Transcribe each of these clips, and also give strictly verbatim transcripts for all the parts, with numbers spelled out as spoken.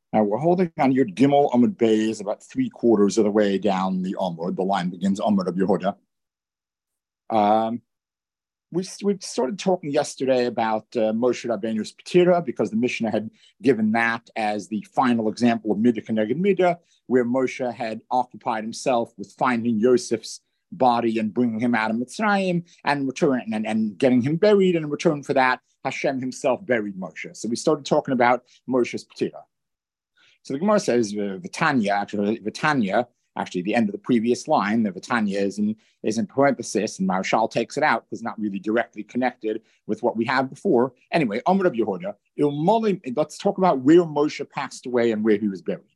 Now we're holding on Yud Gimel Amud Beis about three quarters of the way down the Amud. The line begins Amud of Yehuda. Um, we we started talking yesterday about uh, Moshe Rabbeinu's Petira because the Mishnah had given that as the final example of Midah Keneged Midah, where Moshe had occupied himself with finding Yosef's body and bringing him out of Mitzrayim and return and, and getting him buried. And in return for that, Hashem himself buried Moshe. So we started talking about Moshe's Petira. So the Gemara says, Vitanya, actually, Vitanya, actually the end of the previous line, the Vitanya is in, is in parenthesis, and Maharshal takes it out because it's not really directly connected with what we had before. Anyway, Amr of Yehuda, let's talk about where Moshe passed away and where he was buried.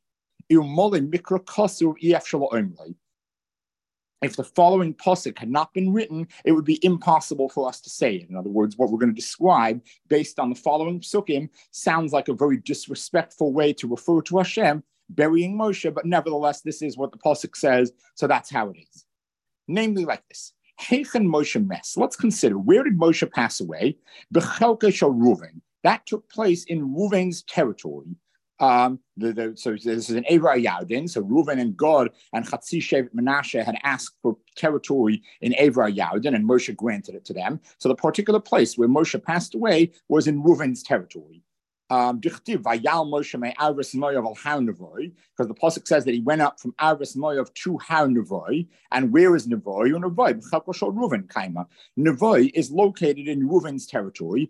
If the following pasuk had not been written, it would be impossible for us to say it. In other words, what we're going to describe based on the following psukim sounds like a very disrespectful way to refer to Hashem burying Moshe, but nevertheless, this is what the pasuk says, so that's how it is. Namely like this. Heichen Moshe mes. Let's consider, where did Moshe pass away? Bechelke shel Reuven. That took place in Reuven's territory. Um, the, the, so this is an Eivra Yardin. So Reuven and Gad and Chatzi Shevet Menashe had asked for territory in Eivra Yardin, and Moshe granted it to them. So the particular place where Moshe passed away was in Reuven's territory. Um, because the pasuk says that he went up from Arvis Moav to Har Nevoi. And where is Nevoi? Reuven kaima. Nevoi is located in Reuven's territory.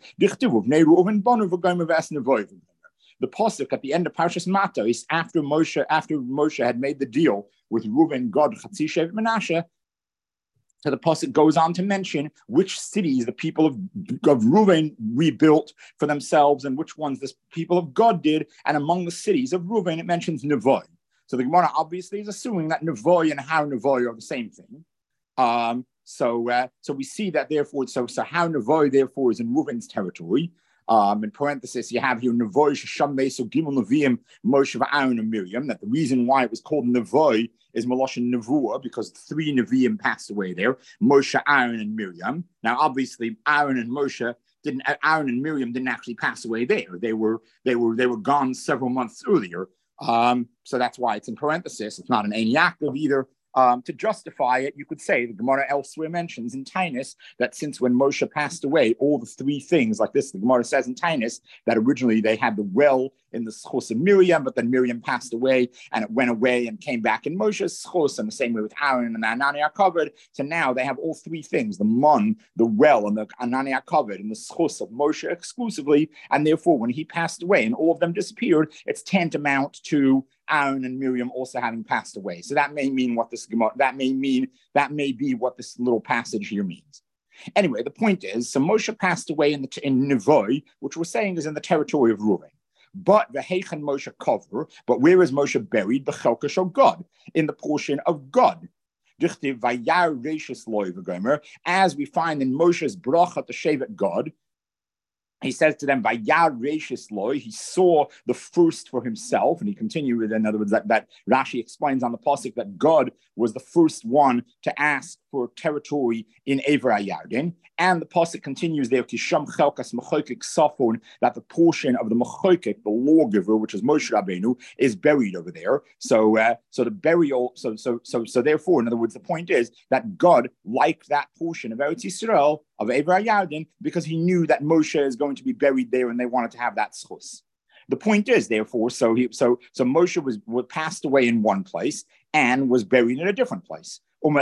The pasuk at the end of Parshas Matos, after Moshe, after Moshe had made the deal with Reuven, Gad, Chatzi Shevet Menashe, so the pasuk goes on to mention which cities the people of, of Reuven rebuilt for themselves and which ones the people of Gad did. And among the cities of Reuven, it mentions Nevoi. So the Gemara obviously is assuming that Nevoi and Har Nevoi are the same thing. Um, so, uh, so we see that therefore, so so Har Nevoi therefore is in Reuven's territory. Um, in parenthesis, you have here Nevoi Shesham Meso Gimel Neviim Moshe Aaron and Miriam. That the reason why it was called Nevoi is Maloshin Nevuah because three Neviim passed away there: Moshe, Aaron, and Miriam. Now, obviously, Aaron and Moshe didn't. Aaron and Miriam didn't actually pass away there. They were they were they were gone several months earlier. Um, so that's why it's in parenthesis. It's not an Ein Yaakov either. Um, to justify it, you could say the Gemara elsewhere mentions in Tainus that since when Moshe passed away, all the three things like this, the Gemara says in Tainus that originally they had the well in the schos of Miriam, but then Miriam passed away and it went away and came back in Moshe's schos, and the same way with Aaron and Anani are covered. So now they have all three things, the mun, the well, and the Anani are covered in the schos of Moshe exclusively, and therefore when he passed away and all of them disappeared, it's tantamount to Aaron and Miriam also having passed away. So that may mean what this that may mean that may be what this little passage here means. Anyway, the point is, so Moshe passed away in the in Nevoi, which we're saying is in the territory of Reuven. But the Heichen Moshe cover, but where is Moshe buried? Bechelka shel Gad, in the portion of Gad. As we find in Moshe's bracha to Shevet Gad, he says to them, by Yad Reishis Loi, he saw the first for himself. And he continued with, in other words, that, that Rashi explains on the pasuk that God was the first one to ask for territory in Eivra Yardin. And the pasuk continues there, Kisham Chelkas Mechoikik Safon, that the portion of the Mechoikik, the lawgiver, which is Moshe Rabbeinu, is buried over there. So, uh, so the burial, so, so, so, so therefore, in other words, the point is that God liked that portion of Eretz Yisrael, of Eivra Yardin, because he knew that Moshe is going to be buried there, and they wanted to have that schus. The point is, therefore, so he, so so Moshe was, was passed away in one place and was buried in a different place. So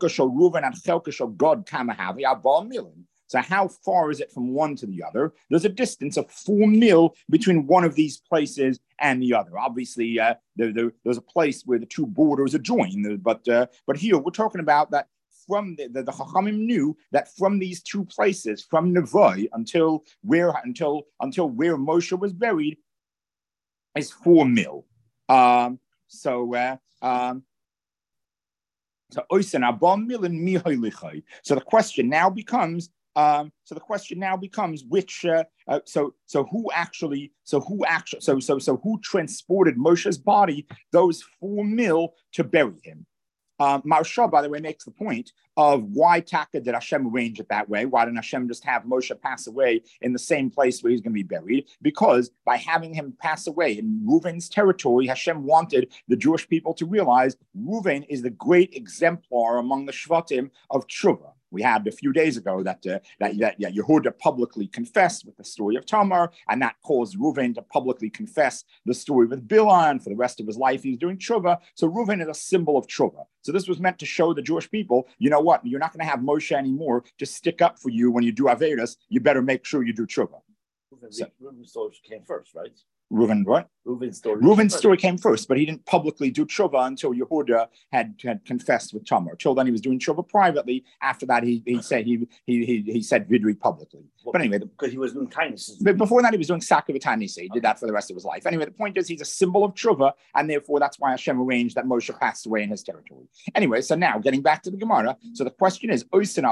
how far is it from one to the other? There's a distance of four mil between one of these places and the other. Obviously, uh, there, there, there's a place where the two borders are joined, but uh, but here we're talking about that. From the, the, the Chachamim knew that from these two places, from Nevoi until where until until where Moshe was buried, is four mil. Um, so uh, um, so So the question now becomes. Um, so the question now becomes which. Uh, uh, so so who actually? So who actually? So so so who transported Moshe's body those four mil to bury him? Um, Maharsha, by the way, makes the point of why Taka did Hashem arrange it that way. Why didn't Hashem just have Moshe pass away in the same place where he's going to be buried? Because by having him pass away in Reuven's territory, Hashem wanted the Jewish people to realize Reuven is the great exemplar among the Shvatim of Tshuva. We had a few days ago that uh, that, that yeah, Yehuda publicly confessed with the story of Tamar, and that caused Reuven to publicly confess the story with Bilhah, and for the rest of his life he's doing tshuva. So Reuven is a symbol of tshuva. So this was meant to show the Jewish people, you know what, you're not going to have Moshe anymore to stick up for you when you do Avedas. You better make sure you do tshuva. So, Reuven's story came first, right? Reuven, what? Reuven's story. Reuven's story came first, but he didn't publicly do tshuva until Yehuda had, had confessed with Tamar. Till then, he was doing tshuva privately. After that, he he said he he he, he said vidui publicly. Well, but anyway, because he was doing kindness. But before that, he was doing Saka V'Tanisa. He did that for the rest of his life. Anyway, the point is, he's a symbol of tshuva, and therefore that's why Hashem arranged that Moshe passed away in his territory. Anyway, so now getting back to the Gemara. So the question is,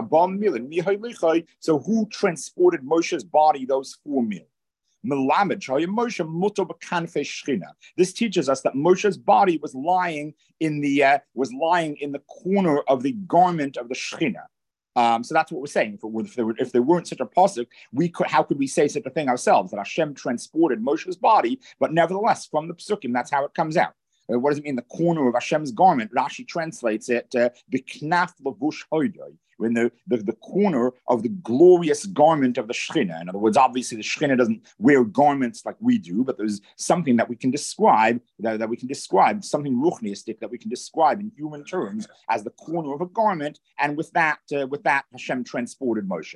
so who transported Moshe's body those four meals? This teaches us that Moshe's body was lying in the uh, was lying in the corner of the garment of the Shechina. Um, so that's what we're saying. If, it were, if, there were, if there weren't such a pasuk, we could. How could we say such a thing ourselves? That Hashem transported Moshe's body, but nevertheless, from the psukim, that's how it comes out. Uh, what does it mean? The corner of Hashem's garment. Rashi translates it b'knaf levush hoydoi. In the, the, the corner of the glorious garment of the Shechina. In other words, obviously the Shechina doesn't wear garments like we do, but there's something that we can describe, that, that we can describe, something ruchniistic that we can describe in human terms as the corner of a garment, and with that, uh, with that Hashem transported Moshe.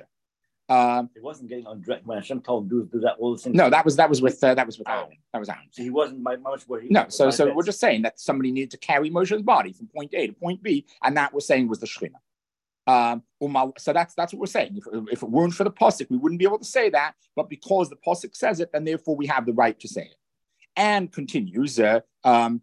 Um, it wasn't getting undressed when Hashem told him to do, do that all the things. No, that was that was with uh, that was with Aaron. That was Aaron. So he wasn't my Moshe where he. No, so so we're just saying that somebody needed to carry Moshe's body from point A to point B, and that we're saying was the Shechina. Um, so that's that's what we're saying. If, if it weren't for the pasuk, we wouldn't be able to say that. But because the pasuk says it, then therefore we have the right to say it. And continues, uh, um,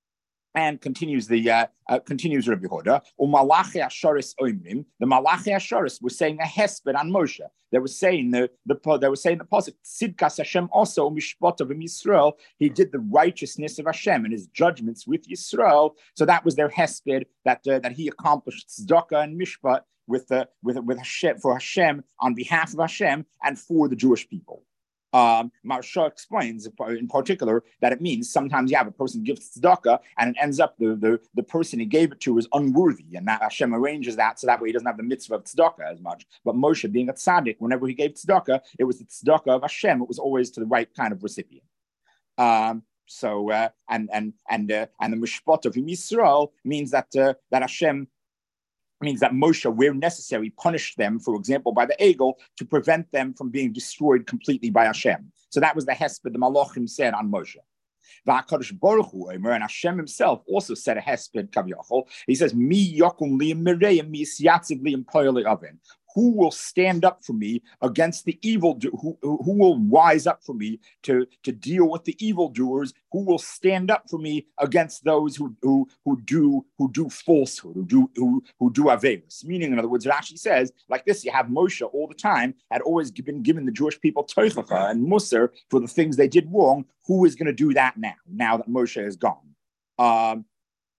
and continues the uh, uh, continues Rabbi Yehuda. Umalachi Asharis Oimrim. The Malachi Asharis was saying a hesped on Moshe. They were saying the the they were saying the pasuk Tzidkas Hashem also mishpat of Yisrael. He did the righteousness of Hashem and his judgments with Yisrael. So that was their hesped that uh, that he accomplished tzedakah and mishpat with uh, with with Hashem for Hashem on behalf of Hashem and for the Jewish people. Um, Maharsha explains in particular that it means sometimes you have a person gives tzedakah and it ends up the, the, the person he gave it to is unworthy, and that Hashem arranges that so that way he doesn't have the mitzvah of tzedakah as much. But Moshe, being a tzaddik, whenever he gave tzedakah, it was the tzedakah of Hashem. It was always to the right kind of recipient. Um, so uh, and and and uh, and the mishpat of Yisrael means that uh, that Hashem. Means that Moshe, where necessary, punished them, for example, by the Egel, to prevent them from being destroyed completely by Hashem. So that was the hesped the Malachim said on Moshe. VaHakadosh Baruch Hu, and Hashem himself also said a hesped kaviyachol. He says, "Mi yakum li mirei mi siatziv li impoyeli oven." Who will stand up for me against the evil? Do- who, who who will rise up for me to, to deal with the evildoers? Who will stand up for me against those who who who do who do falsehood, who do who who do averis? Meaning, in other words, it actually says like this: you have Moshe all the time had always been given the Jewish people toichacha and musar for the things they did wrong. Who is going to do that now? Now that Moshe is gone. Um,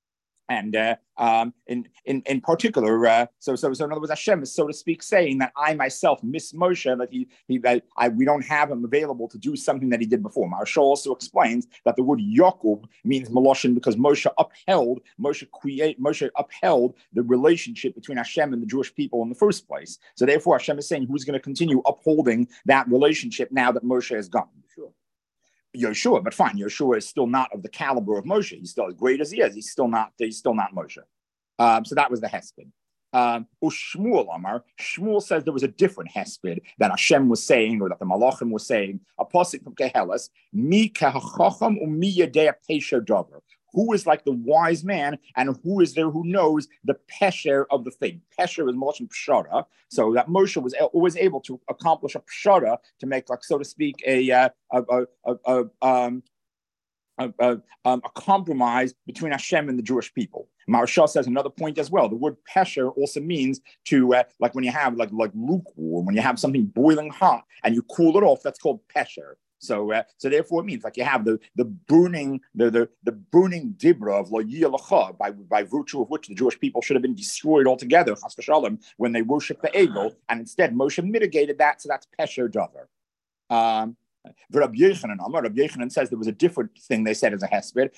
And uh, um, in, in in particular, uh, so so so in other words, Hashem is, so to speak, saying that I myself miss Moshe, that he he that I we don't have him available to do something that he did before. Maharsha also explains that the word Yaakov means Maloshin because Moshe upheld Moshe create Moshe upheld the relationship between Hashem and the Jewish people in the first place. So therefore, Hashem is saying who's going to continue upholding that relationship now that Moshe is gone. Sure. Yeshua, but fine, Yeshua is still not of the caliber of Moshe. He's still as great as he is. He's still not. He's still not Moshe. Um, so that was the hesped. Um, Shmuel Amar. Shmuel says there was a different hesped that Hashem was saying, or that the Malachim was saying. A pasuk from Kehelas. Mi kahachacham u'mi yedei pesha davar. Who is like the wise man, and who is there who knows the pesher of the thing? Pesher is Moshe Pshara, so that Moshe was always able to accomplish a Pshara, to make, like, so to speak, a uh, a, a, a, a, um, a, a, um, a compromise between Hashem and the Jewish people. Maharsha says another point as well. The word pesher also means to, uh, like when you have like like lukewarm, when you have something boiling hot and you cool it off, that's called pesher. So, uh, so therefore, it means like you have the the burning the the, the burning dibra of lo yiyalacha, by by virtue of which the Jewish people should have been destroyed altogether, chas v'shalom, when they worshipped the Egel, and instead Moshe mitigated that, so that's pesher davar. Um, Rabbi Yochanan, Rabbi Yochanan says there was a different thing they said as a hesped.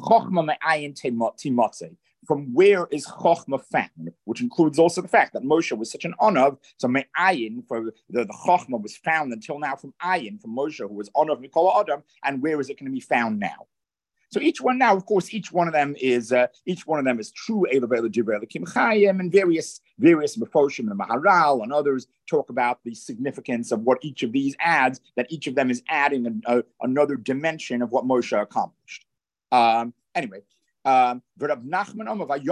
From where is Chochmah found, which includes also the fact that Moshe was such an onav. So me'ayin, for the, the Chochmah was found until now from ayin, from Moshe, who was onav Mikol Adam, and where is it going to be found now? So each one now, of course, each one of them is uh, each one of them is true Elavela Divrei Elokim Chayim, and various various Mefoshim and Maharal and others talk about the significance of what each of these adds. That each of them is adding a, a, another dimension of what Moshe accomplished. Um, anyway. Um, Reb Nachman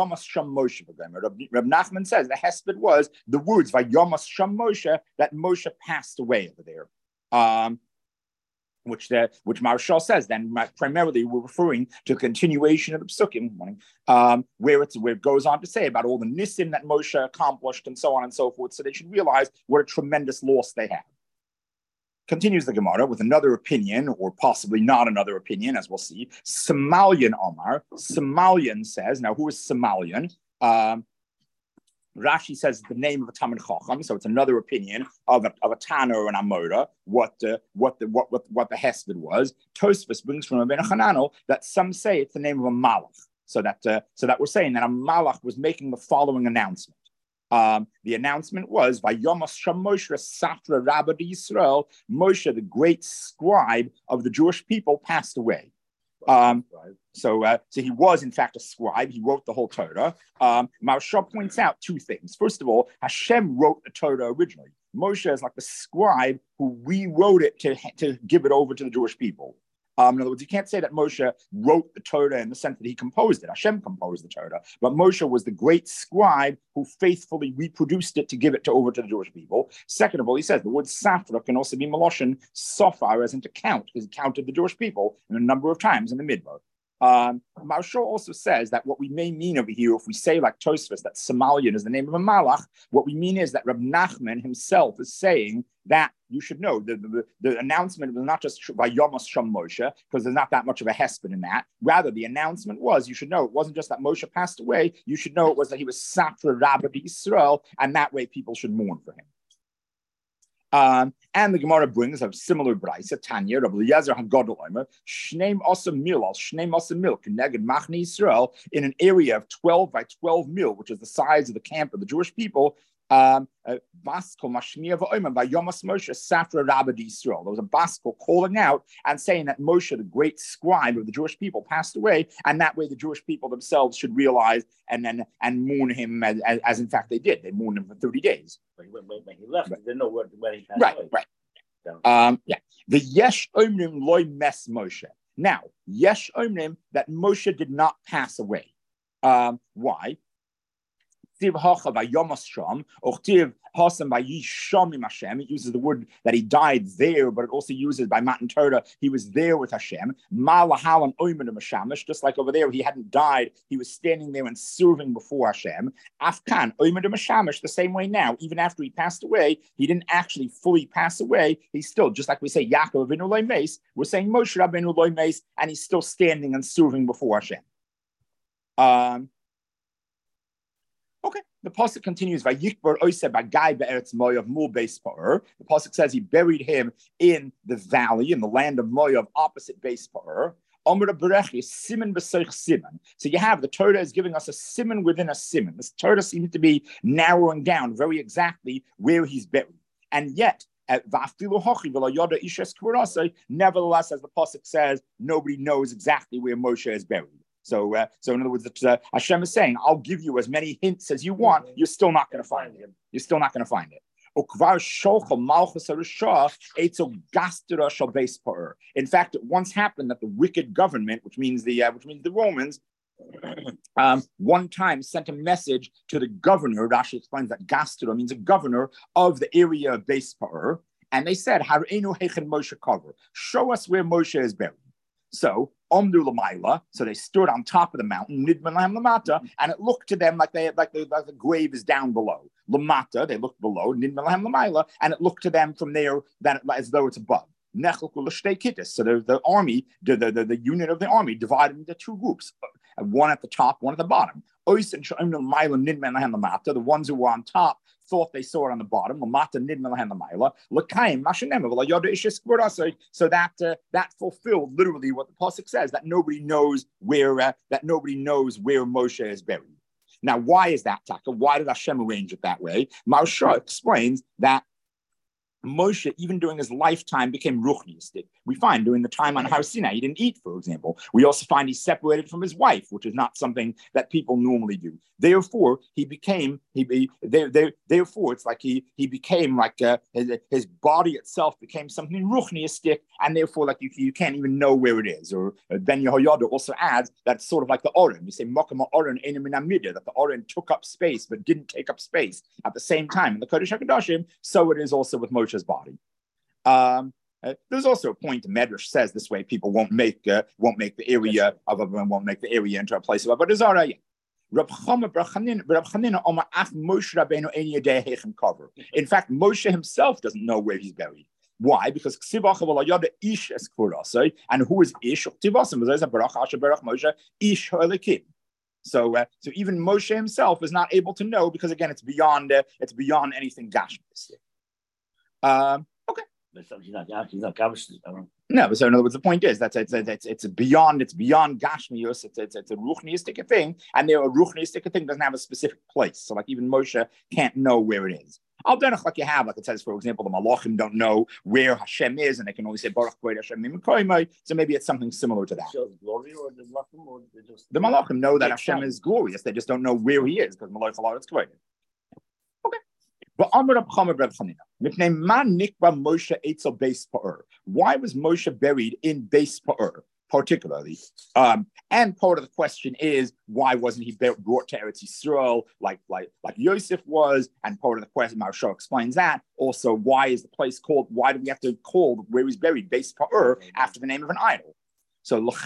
says the hesped was the words Vayomas Sham Moshe, that Moshe passed away over there, um, which the which Marshall says then primarily we're referring to the continuation of the Psukim, um, where it's where it goes on to say about all the nisim that Moshe accomplished and so on and so forth. So they should realize what a tremendous loss they have. Continues the Gemara with another opinion, or possibly not another opinion, as we'll see. Samalian Omar. Samalian says, now who is Samalian? Um, Rashi says the name of a Talmid Chacham, so it's another opinion of a, of a Tana or an Amora, what, uh, what, the, what, what, what the Hesped was. Tosfos brings from Rabbeinu Hananel that some say it's the name of a Malach. So that, uh, so that we're saying that a Malach was making the following announcement. Um, the announcement was by Yomas Sham Moshe Safra Rabbi Yisrael, Moshe, the great scribe of the Jewish people, passed away. Um, so, uh, so he was in fact a scribe. He wrote the whole Torah. Um, Maharsha points out two things. First of all, Hashem wrote the Torah originally. Moshe is like the scribe who rewrote it to, to give it over to the Jewish people. Um, in other words, you can't say that Moshe wrote the Torah in the sense that he composed it. Hashem composed the Torah. But Moshe was the great scribe who faithfully reproduced it to give it to, over to the Jewish people. Second of all, he says the word Safra can also be Maloshin, Sofar, as in to count, because he counted the Jewish people in a number of times in the Midbar. Um, Marshall also says that what we may mean over here, if we say like Tosfos, that Samalian is the name of a Malach, what we mean is that Reb Nachman himself is saying that you should know the, the, the announcement was not just by Yomas Sham Moshe, because there's not that much of a hesped in that. Rather, the announcement was, you should know, it wasn't just that Moshe passed away, you should know it was that he was Safra Rabbi Yisrael, and that way people should mourn for him. Um, and the Gemara brings a similar brisa, Tanya, Rabbi Eliezer HaGadol Omer, Shneim Asa Mil, al Shneim Asa Mil, Keneged Machne Yisrael, in an area of twelve by twelve mil, which is the size of the camp of the Jewish people. Um, Baskol Mashmir V'Omer by Yomas Moshe Safra Rabbi Yisrael. There was a Baskol calling out and saying that Moshe, the great scribe of the Jewish people, passed away, and that way the Jewish people themselves should realize and then and mourn him as, as, as in fact they did. They mourned him for thirty days. When, when, when he left, right. They didn't know where, where he passed right, away. Right, right. Um, yeah. The Yesh Omrim Loy Mes Moshe. Now, Yesh Omrim, that Moshe did not pass away. Um, why? It uses the word that he died there, but it also uses by Matan Torah, he was there with Hashem. Just like over there, he hadn't died, he was standing there and serving before Hashem. Afkan, the same way now, even after he passed away, he didn't actually fully pass away. He's still, just like we say, Yaakov Avinu Lo Meis, we're saying Moshe Rabbeinu Lo Meis, and he's still standing and serving before Hashem. Um, Okay, the pasuk continues. Vayikbar Oiseh Bagai be'eretz Moav mul Beis Pa'ur. The pasuk says he buried him in the valley, in the land of Moav, opposite Beis Pa'ur. Omer Berechi Siman b'Seich Siman. So you have the Torah is giving us a siman within a siman. This Torah seems to be narrowing down very exactly where he's buried, and yet. Nevertheless, as the pasuk says, nobody knows exactly where Moshe is buried. So, uh, so in other words, uh, Hashem is saying, "I'll give you as many hints as you want. You're still not going to find him. You're still not going to find it." In fact, it once happened that the wicked government, which means the uh, which means the Romans, um, one time sent a message to the governor. Rashi explains that Gastro means a governor of the area of Beis Pa'ur, and they said, "Harenu heichen Moshe kaver. Show us where Moshe is buried." So, Omdu Lamaila, so they stood on top of the mountain, Nidman Lahem Lamata, and it looked to them like they like, they, like the grave is down below. Lamata, they looked below, Nidman Lahem Lamaila, and it looked to them from there that as though it's above. So the, the army, the, the, the unit of the army divided into two groups, one at the top, one at the bottom. The ones who were on top thought they saw it on the bottom. So that uh, that fulfilled literally what the pasuk says, that nobody knows where uh, that nobody knows where Moshe is buried. Now, why is that, Taka? Why did Hashem arrange it that way? Maharsha explains that Moshe, even during his lifetime, became ruchnistic. We find during the time on Har Sinai, he didn't eat, for example. We also find he's separated from his wife, which is not something that people normally do. Therefore, he became, he, he there, there, therefore, it's like he he became like, uh, his, his body itself became something ruchnistic, and therefore, like you, you can't even know where it is. Or uh, Ben Yehoyada also adds that it's sort of like the Oren. We say, Mokama Oren Enim in Amida, that the Oren took up space, but didn't take up space at the same time. In the Kodesh HaKadoshim, so it is also with Moshe's body. Um, uh, there's also a point the Medrash says this way people won't make uh, won't make the area of a won't make the area into a place of Avodah Zarah. In fact, Moshe himself doesn't know where he's buried. Why? Because Ish and who is Ish? So, uh, so even Moshe himself is not able to know, because again, it's beyond uh, it's beyond anything gashmistic. Um, okay. He's not, he's not Gavish. No, but so in other words, the point is that it's it's it's beyond it's beyond Gashmius. It's it's it's a ruchnistic thing, and there a ruchnistic thing doesn't have a specific place. So like even Moshe can't know where it is. Al denach, like you have, like it says, for example, the Malachim don't know where Hashem is, and they can only say Baruch Kvod Hashem Mimkoimai. So maybe it's something similar to that. Shows glory, or the Malachim, or just the Malachim know that Hashem sense. is glorious. They just don't know where He is, because Malach Allah is Kvod. Okay. But Amar Rab Chama Rab Chanina. Why was Moshe buried in Beis Pa'ur, particularly? Um, and part of the question is, why wasn't he brought to Eretz Yisrael like, like, like Yosef was? And part of the question, Maharsha explains that. Also, why is the place called, why do we have to call where he's buried Beis Pa'ur after the name of an idol? So, so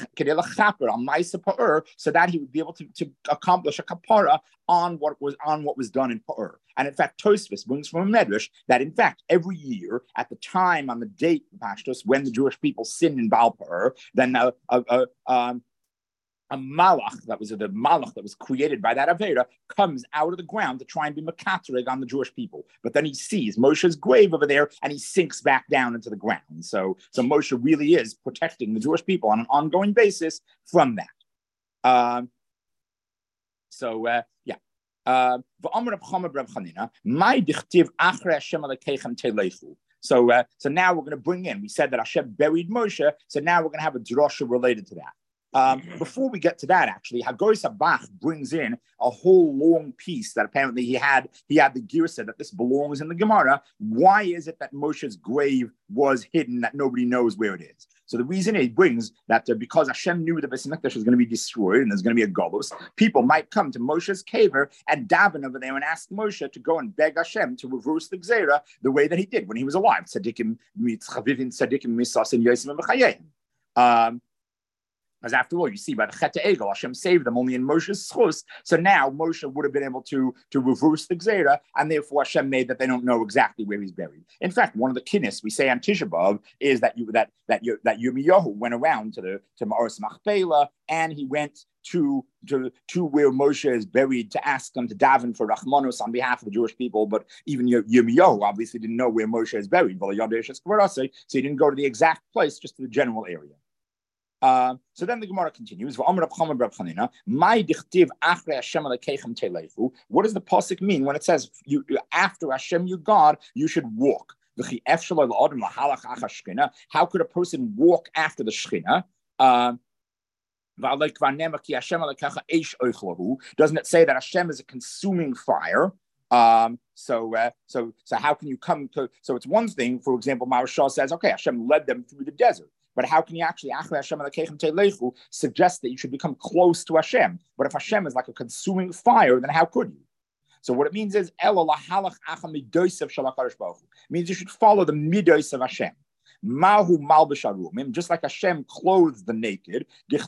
that he would be able to, to accomplish a kapara on what was on what was done in Pa'ur. And in fact, Tosfos brings from a Medrash that in fact every year at the time on the date of Pashtos when the Jewish people sinned in Baal Pa'ur, then a, a, a, um, a malach that was the malach that was created by that Avera comes out of the ground to try and be makatreg on the Jewish people. But then he sees Moshe's grave over there and he sinks back down into the ground. So, so Moshe really is protecting the Jewish people on an ongoing basis from that. Um, so, uh, yeah. Uh, so, uh, so now we're going to bring in, we said that Hashem buried Moshe, so now we're going to have a drasha related to that. Um, before we get to that, actually, Hagoy Sabach brings in a whole long piece that apparently he had. He had the girsa that this belongs in the Gemara. Why is it that Moshe's grave was hidden, that nobody knows where it is? So the reason he brings that uh, because Hashem knew the Beis Hamikdash was going to be destroyed and there's going to be a golus, people might come to Moshe's caver and daven over there and ask Moshe to go and beg Hashem to reverse the Gzeira the way that he did when he was alive. Tzadikim mitzchavivin tzadikim misas and yosim v'chayim. Um, Because after all, you see, by the Chet Egel, Hashem saved them only in Moshe's schus. So now Moshe would have been able to, to reverse the Gzeira, and therefore Hashem made that they don't know exactly where he's buried. In fact, one of the kinnis we say on Tisha B'Av is that you that that you, that Yirmiyahu went around to the to Ma'aros Machpelah, and he went to, to to where Moshe is buried to ask them to daven for Rachmanos on behalf of the Jewish people. But even Yirmiyahu obviously didn't know where Moshe is buried, so he didn't go to the exact place, just to the general area. Uh, so then the Gemara continues. What does the pasuk mean when it says, "You after Hashem, your God, you should walk"? How could a person walk after the Shechina? Uh, doesn't it say that Hashem is a consuming fire? Um, so, uh, so, so how can you come to? So it's one thing. For example, Maharsha says, "Okay, Hashem led them through the desert." But how can you actually suggest that you should become close to Hashem? But if Hashem is like a consuming fire, then how could you? So what it means is, it means you should follow the midos of Hashem. Mahu malbisharum, just like Hashem clothes the naked.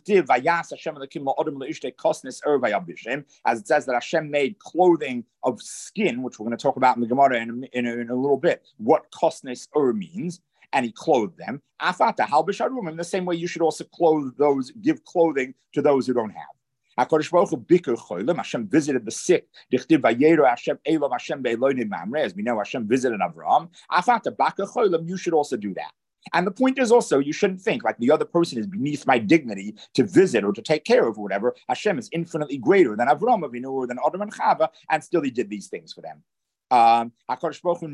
As it says that Hashem made clothing of skin, which we're going to talk about in the Gemara in a, in a, in a little bit, what kosnes ur means. and he clothed them. Afata halbisharum, in the same way you should also clothe those, give clothing to those who don't have. HaKadosh Baruch Hu bikur cholim, Hashem visited the sick. Dichtiv vayeru Hashem elam Hashem be'elonim mamre, as we know Hashem visited Avraham. Afata bakar cholim, you should also do that. And the point is also, you shouldn't think like the other person is beneath my dignity to visit or to take care of or whatever. Hashem is infinitely greater than Avraham Avinu or than Adam and Chava, and still he did these things for them. Um, Hashem comforts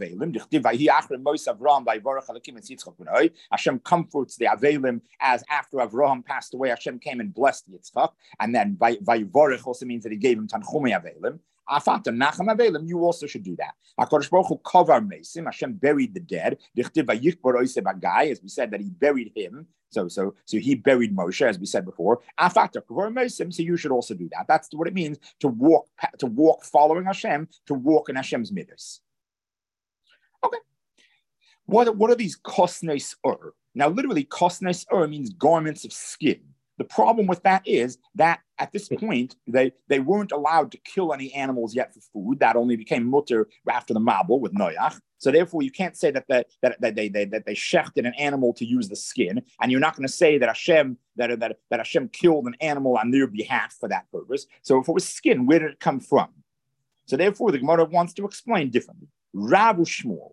the Avelim, as after Avraham passed away, Hashem came and blessed Yitzchak, and then Vayivorech also means that he gave him Tanchumei Avelim. Afata Nacham Avelim, you also should do that. HaKadosh Baruch Hu Kovar Mesim, Hashem buried the dead. As we said that he buried him. So, so, so he buried Moshe, as we said before. Afata Kovar Mesim, so you should also do that. That's what it means to walk, to walk following Hashem, to walk in Hashem's midas. Okay. What, what are these kosnes ur? Now, literally, kosnes ur means garments of skin. The problem with that is that at this point, they, they weren't allowed to kill any animals yet for food. That only became mutter after the Mabul with Noach. So therefore, you can't say that, the, that, that, they, they, that they shechted an animal to use the skin. And you're not going to say that Hashem, that, that, that Hashem killed an animal on their behalf for that purpose. So if it was skin, where did it come from? So therefore, the Gemara wants to explain differently. Rav Shmuel.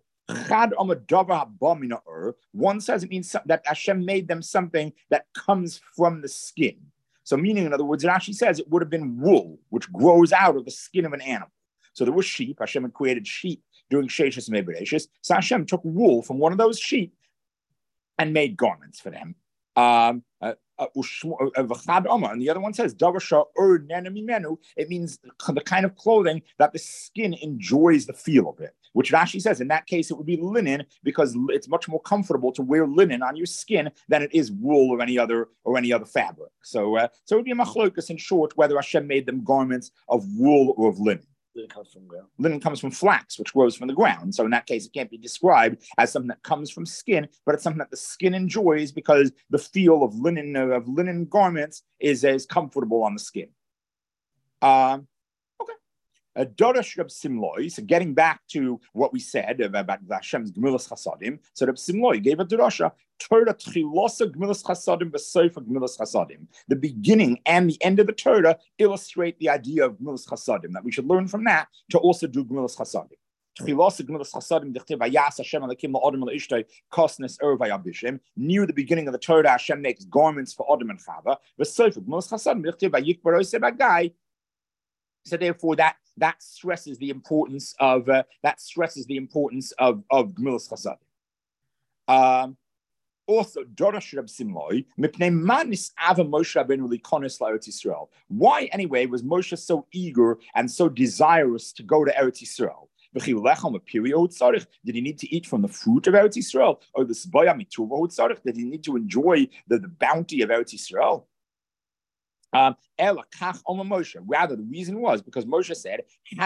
One says it means that Hashem made them something that comes from the skin. So meaning, in other words, Rashi says it would have been wool, which grows out of the skin of an animal. So there were sheep. Hashem had created sheep during Sheshis and Mebereshis. So Hashem took wool from one of those sheep and made garments for them. Um, uh, uh, and the other one says, it means the kind of clothing that the skin enjoys the feel of it, which Rashi says in that case it would be linen, because it's much more comfortable to wear linen on your skin than it is wool or any other or any other fabric. So, uh, so it would be a machlokas in short whether Hashem made them garments of wool or of linen. Linen comes from ground. Linen comes from flax, which grows from the ground. So in that case, it can't be described as something that comes from skin, but it's something that the skin enjoys because the feel of linen of linen garments is, is comfortable on the skin. Um, okay. Dorash Reb Simloi. So getting back to what we said about Hashem's Gemilas Chasadim. So Reb Simloi gave a drasha. Torah Tchilosa Gemilas Chasadim v'Sofa Gemilas Chasadim. The beginning and the end of the Torah illustrate the idea of Gemilas Chasadim, that we should learn from that to also do Gemilas Chasadim. Tchilosa Gemilas Chasadim dechtiv vayas Hashem alakim la'odem la'ishtay kosnes ur vayabishim. Near the beginning of the Torah, Hashem makes garments for Adam and Chava. V'Sofa Gemilas Chasadim dechtiv vayikbar oseh bagai. So therefore, that that stresses the importance of uh, that stresses the importance of of Gemilas Chasadim. Um, Also, Dorash Reb Simloi, Mipnei Manis Ava Moshe Rabbeinu Likonis LaEretz Yisrael. Why, anyway, was Moshe so eager and so desirous to go to Eretz Yisrael? Did he need to eat from the fruit of Eretz Yisrael? Or the Sbaya Mituva? Did he need to enjoy the, the bounty of Eretz Yisrael? Um, Rather, the reason was because Moshe said,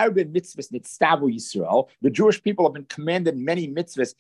the Jewish people have been commanded many mitzvahs,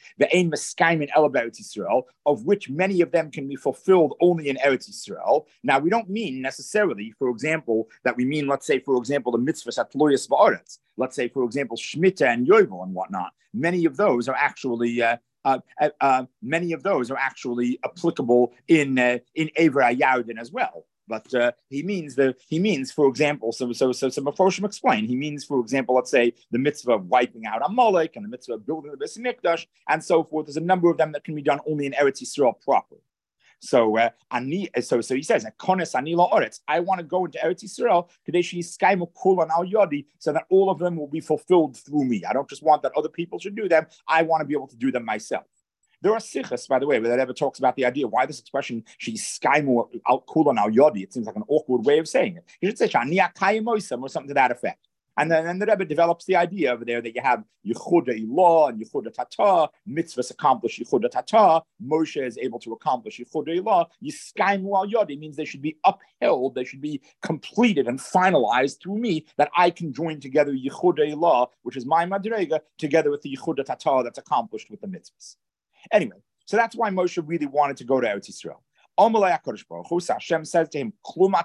of which many of them can be fulfilled only in Eretz Yisrael. Now, we don't mean necessarily, for example, that we mean, let's say, for example, the mitzvahs at Tloyas Ba'aretz. Let's say, for example, Shemitah and Yovel and whatnot. Many of those are actually uh, Uh, uh, uh, many of those are actually applicable in uh, in Ever Ayardin as well. But uh, he means the he means, for example, so so so some Mephoshim explain. He means, for example, let's say the mitzvah of wiping out Amalek and the mitzvah of building the Beis Mikdash and so forth. There's a number of them that can be done only in Eretz Yisrael proper. So, uh, ani, so, so he says, "Kones anila oretz." I want to go into Eretz Yisrael today. She skaimu kulan al yodi, so that all of them will be fulfilled through me. I don't just want that other people should do them. I want to be able to do them myself. There are sikhs, by the way, where that ever talks about the idea why this expression "she's skaimu al kulan al yodi." It seems like an awkward way of saying it. You should say "shani akayemoisem" or something to that effect. And then, then the Rebbe develops the idea over there that you have Yehuda Ilah and Yehuda Tata, mitzvahs accomplish Yehuda Tata, Moshe is able to accomplish Yehuda Ilah, Yiskaimu al Yodi means they should be upheld, they should be completed and finalized through me, that I can join together Yehuda Ilah, which is my Madrega, together with the Yehuda Tata that's accomplished with the mitzvahs. Anyway, so that's why Moshe really wanted to go to Eretz Yisrael. Hashem says to him,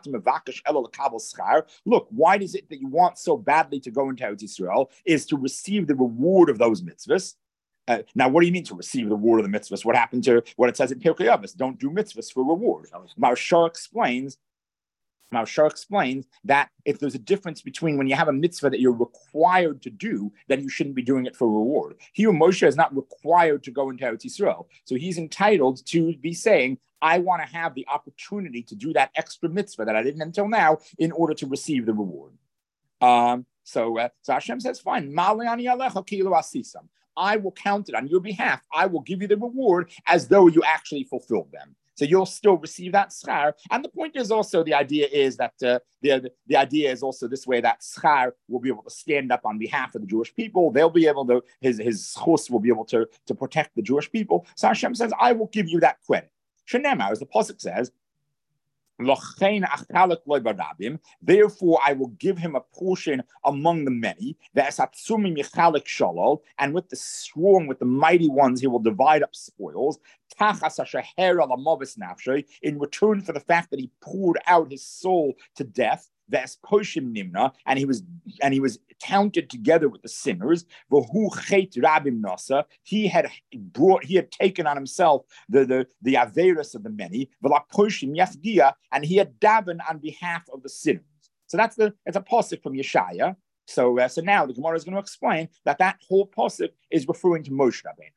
look, why is it that you want so badly to go into Eretz Yisrael? Is to receive the reward of those mitzvahs. Uh, now, what do you mean to receive the reward of the mitzvahs? What happened to what it says in Pirkei Avos? Don't do mitzvahs for reward. Maharsha explains. Maharsha explains that if there's a difference between when you have a mitzvah that you're required to do, then you shouldn't be doing it for reward. Here, Moshe is not required to go into Eretz Yisrael, so he's entitled to be saying, I want to have the opportunity to do that extra mitzvah that I didn't until now in order to receive the reward. Um, so, uh, so Hashem says, fine. I will count it on your behalf. I will give you the reward as though you actually fulfilled them. So you'll still receive that schar. And the point is also, the idea is that uh, the, the idea is also this way that schar will be able to stand up on behalf of the Jewish people. They'll be able to, his, his schus will be able to, to protect the Jewish people. So Hashem says, I will give you that credit. Shenema, as the Pasuk says, therefore, I will give him a portion among the many. And with the strong, with the mighty ones, he will divide up spoils. In return for the fact that he poured out his soul to death. And he was and he was counted together with the sinners. He had brought, he had taken on himself the the the averus of the many, and he had davened on behalf of the sinners. So that's the it's a pasuk from Yeshaya. So uh, so now the Gemara is going to explain that that whole pasuk is referring to Moshe Rabbeinu.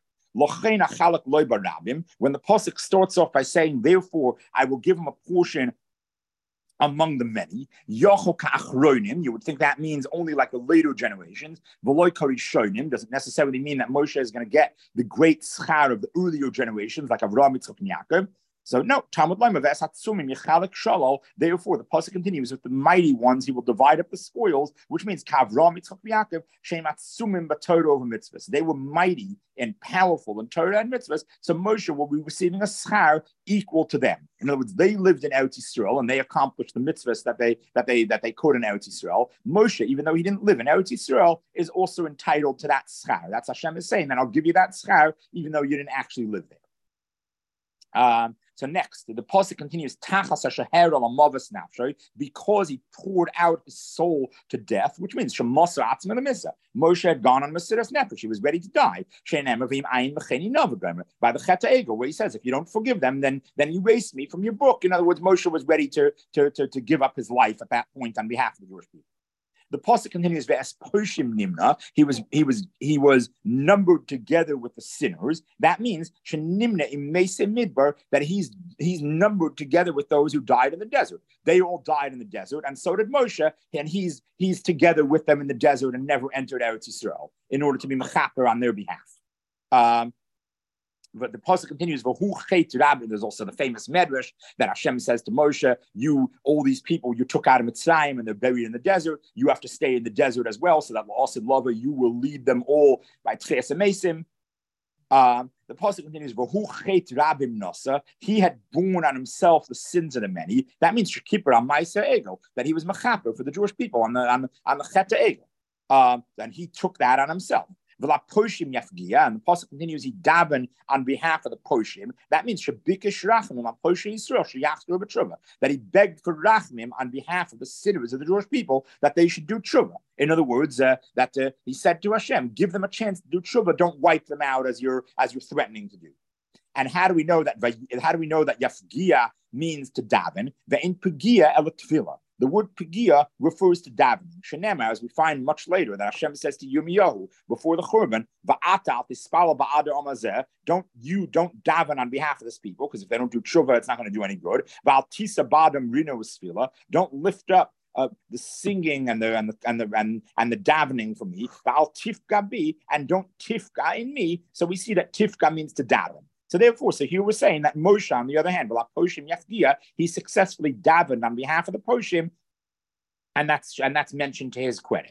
When the pasuk starts off by saying, "Therefore, I will give him a portion among the many," you would think that means only like the later generations. Doesn't necessarily mean that Moshe is going to get the great schar of the earlier generations, like Avraham, Yitzchak, and Yaakov. So no, Talmud Lema v'esatzumim yichalik shalal. Therefore, the pasuk continues with the mighty ones. He will divide up the spoils, which means Kavram, Yitzchak, Yaakov, Shem atzumim b'Torah over mitzvahs. They were mighty and powerful in Torah and mitzvahs. So Moshe will be receiving a schar equal to them. In other words, they lived in Eretz Yisrael and they accomplished the mitzvahs that they that they that they could in Eretz Yisrael. Moshe, even though he didn't live in Eretz Yisrael, is also entitled to that schar. That's Hashem is saying that I'll give you that schar, even though you didn't actually live there. Um, So next, the pasuk continues, because he poured out his soul to death, which means Moshe had gone on Mesiras Nefesh. He was ready to die. By the Chet Ego, where he says, if you don't forgive them, then, then erase me from your book. In other words, Moshe was ready to, to, to, to give up his life at that point on behalf of the Jewish people. The pasuk continues, nimna. He was he was he was numbered together with the sinners. That means midbar, that he's he's numbered together with those who died in the desert. They all died in the desert, and so did Moshe, and he's he's together with them in the desert and never entered Eretz Yisrael in order to be mechaper on their behalf. Um, But the pasuk continues, there's also the famous medrash that Hashem says to Moshe, you, all these people you took out of Mitzrayim and they're buried in the desert, you have to stay in the desert as well, so that La'asid Lava, you will lead them all by Tches Amesim. Um, the pasuk continues, he had borne on himself the sins of the many. That means Shekipper on Ma'aser Ego, that he was mechaper for the Jewish people on the on the, on the Chet Ego. Um, and he took that on himself. And the pasuk continues, he daven on behalf of the Poshim. That means that he begged for rachmim on behalf of the sinners of the Jewish people that they should do tshuva. In other words, uh, that uh, he said to Hashem, give them a chance to do tshuva. Don't wipe them out as you're as you're threatening to do. And how do we know that? How do we know that yafgia means to daven? Ve'in pegia el tefillah. The word pegia refers to davening. Shenema, as we find much later, that Hashem says to Yirmiyahu before the Churban, "Va'atal tispala ba'ader amazeh." Don't you don't daven on behalf of this people, because if they don't do tshuva, it's not going to do any good. Va'al tisa ba'adam rino sfila. Don't lift up uh, the singing and the and the and the and, and the davening for me. Va'al tifka bi, and don't tifka in me. So we see that tifka means to daven. So therefore, so here we're saying that Moshe, on the other hand, he successfully davened on behalf of the Poshim, and that's and that's mentioned to his credit.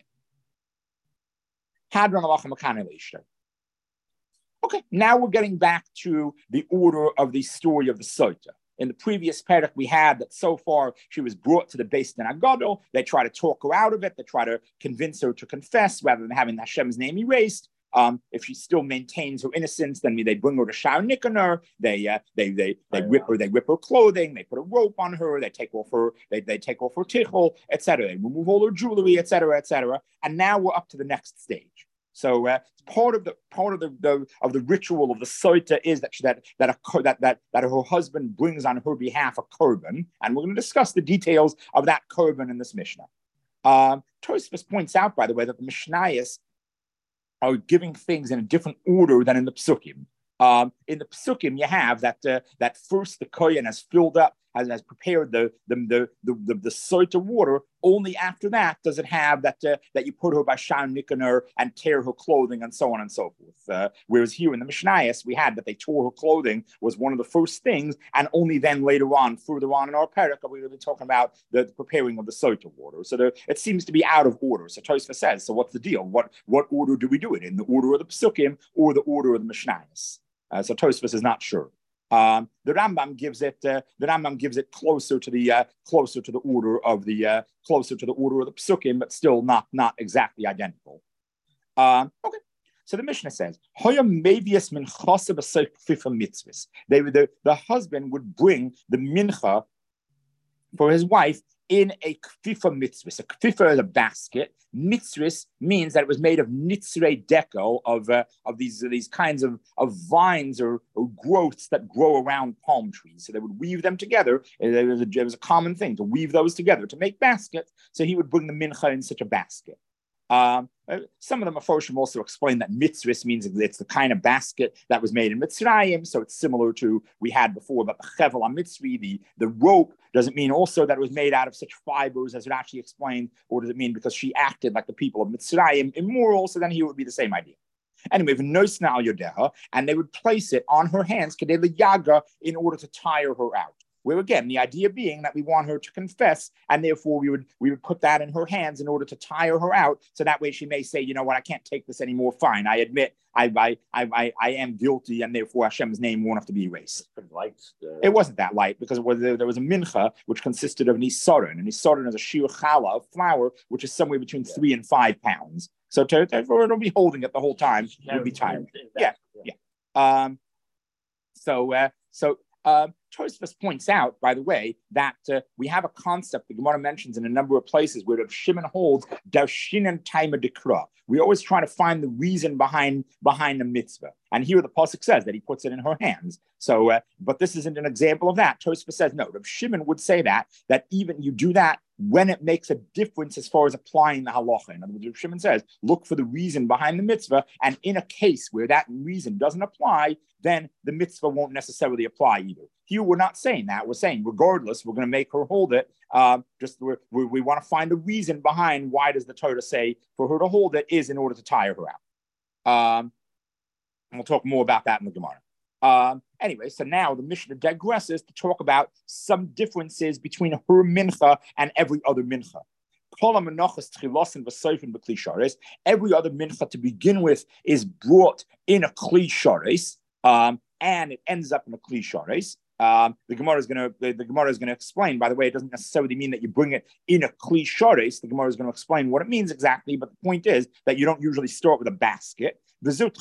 Okay, now we're getting back to the order of the story of the Sota. In the previous parak, we had that so far she was brought to the Beis Din Hagadol. They try to talk her out of it. They try to convince her to confess rather than having Hashem's name erased. Um, if she still maintains her innocence, then they bring her to Shar Nikanor. They uh, they they they rip her. They rip her clothing. They put a rope on her. They take off her. They, they take off her tichel, et cetera. They remove all her jewelry, et cetera, et cetera. And now we're up to the next stage. So uh, part of the part of the, the of the ritual of the soita is that she, that that, a, that that that her husband brings on her behalf a korban, and we're going to discuss the details of that korban in this Mishnah. Um, Tosfos points out, by the way, that the Mishnayos are giving things in a different order than in the Psukim. Um, in the Psukim, you have that uh, that first the kohen has filled up, has, has prepared the the the the, the, the soita water. Only after that does it have that uh, that you put her by Shan Nikoner and tear her clothing and so on and so forth. Uh, whereas here in the Mishnayos, we had that they tore her clothing was one of the first things, and only then later on, further on in our parak, we will be talking about the, the preparing of the soita water. So there, it seems to be out of order. So Tosfos says, so what's the deal? What what order do we do it in? The order of the Psukim or the order of the Mishnayos? Uh, so Tosfos is not sure. Um, the Rambam gives it. Uh, the Rambam gives it closer to the uh, closer to the order of the uh, closer to the order of the Psukim, but still not not exactly identical. Um, okay. So the Mishnah says, "Hoyam mevius minchasa b'sefifa mitzvahs." They the the husband would bring the mincha for his wife in a kfifa mitzvah. A kfifa is a basket. Mitzvahs means that it was made of nitzrei deco, of uh, of these uh, these kinds of, of vines or, or growths that grow around palm trees. So they would weave them together. It was, a, it was a common thing to weave those together to make baskets. So he would bring the mincha in such a basket. Um, uh, some of the Meforshim also explain that mitzvahs means it's the kind of basket that was made in Mitzrayim, so it's similar to we had before about the chevel ha-mitzri, the, the rope. Does it mean also that it was made out of such fibers as it actually explained, or does it mean because she acted like the people of Mitzrayim immoral, so then here would be the same idea. Anyway, v'nosna al yodeha, and they would place it on her hands kedei liyaga, in order to tire her out. Where again, the idea being that we want her to confess, and therefore we would we would put that in her hands in order to tire her out, so that way she may say, you know what, I can't take this anymore. Fine, I admit I I I I, I am guilty, and therefore Hashem's name won't have to be erased. Light, uh... It wasn't that light because it was, there was a mincha which consisted of nisaron, and nisaron is a shir challah of flour, which is somewhere between yeah. three and five pounds. So to, to, to be holding it the whole time would be tiring. Yeah, yeah. yeah. Um. So uh, so. Uh, Tosfos points out, by the way, that uh, we have a concept the Gemara mentions in a number of places where Rav Shimon holds darshinan taima dekra. We always try to find the reason behind behind the mitzvah, and here the pasuk says that he puts it in her hands. So, uh, but this isn't an example of that. Tosfos says no. Rav Shimon would say that that even you do that when it makes a difference as far as applying the halacha. In other words, Rav Shimon says, look for the reason behind the mitzvah, and in a case where that reason doesn't apply, then the mitzvah won't necessarily apply either. Here, we're not saying that. We're saying, regardless, we're going to make her hold it. Um, just we're, we we want to find the reason behind why does the Torah say for her to hold it is in order to tire her out. Um, and we'll talk more about that in the Gemara. Um, anyway, so now the Mishnah digresses to talk about some differences between her mincha and every other mincha. Every other mincha to begin with is brought in a kli shares, um, and it ends up in a kli shares. Um, the Gemara is going to the, the Gemara is going to explain. By the way, it doesn't necessarily mean that you bring it in a kli shares. The Gemara is going to explain what it means exactly, but the point is that you don't usually start with a basket. Here, first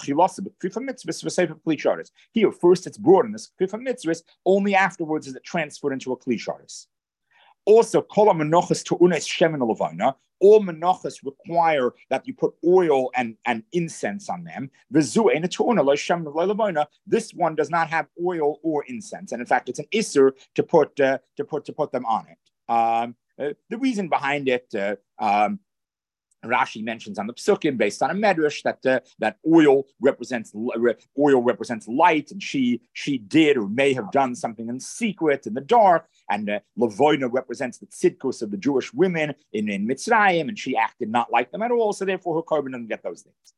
it's brought in this kfifa mitzvahs. Only afterwards is it transferred into a kli shares. Also, kol ha-menachos tu'unes shemen levana. All menachos require that you put oil and, and incense on them. This one does not have oil or incense, and in fact, it's an isser to put uh, to put to put them on it. Um, uh, the reason behind it. Uh, um, Rashi mentions on the Psukim, based on a medrash, that uh, that oil represents oil represents light, and she she did or may have done something in secret in the dark, and uh, Lavoina represents the tzidkus of the Jewish women in, in Mitzrayim, and she acted not like them at all, so therefore her korban doesn't get those things.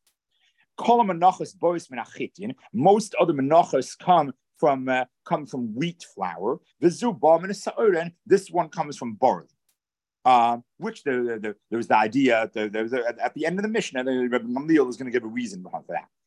Most other menachos come from uh, come from wheat flour. This one comes from barley. Um, which the, the, the, there was the idea the, the, the, at the end of the Mishnah, the Rebbe Gamliel is going to give a reason behind for that.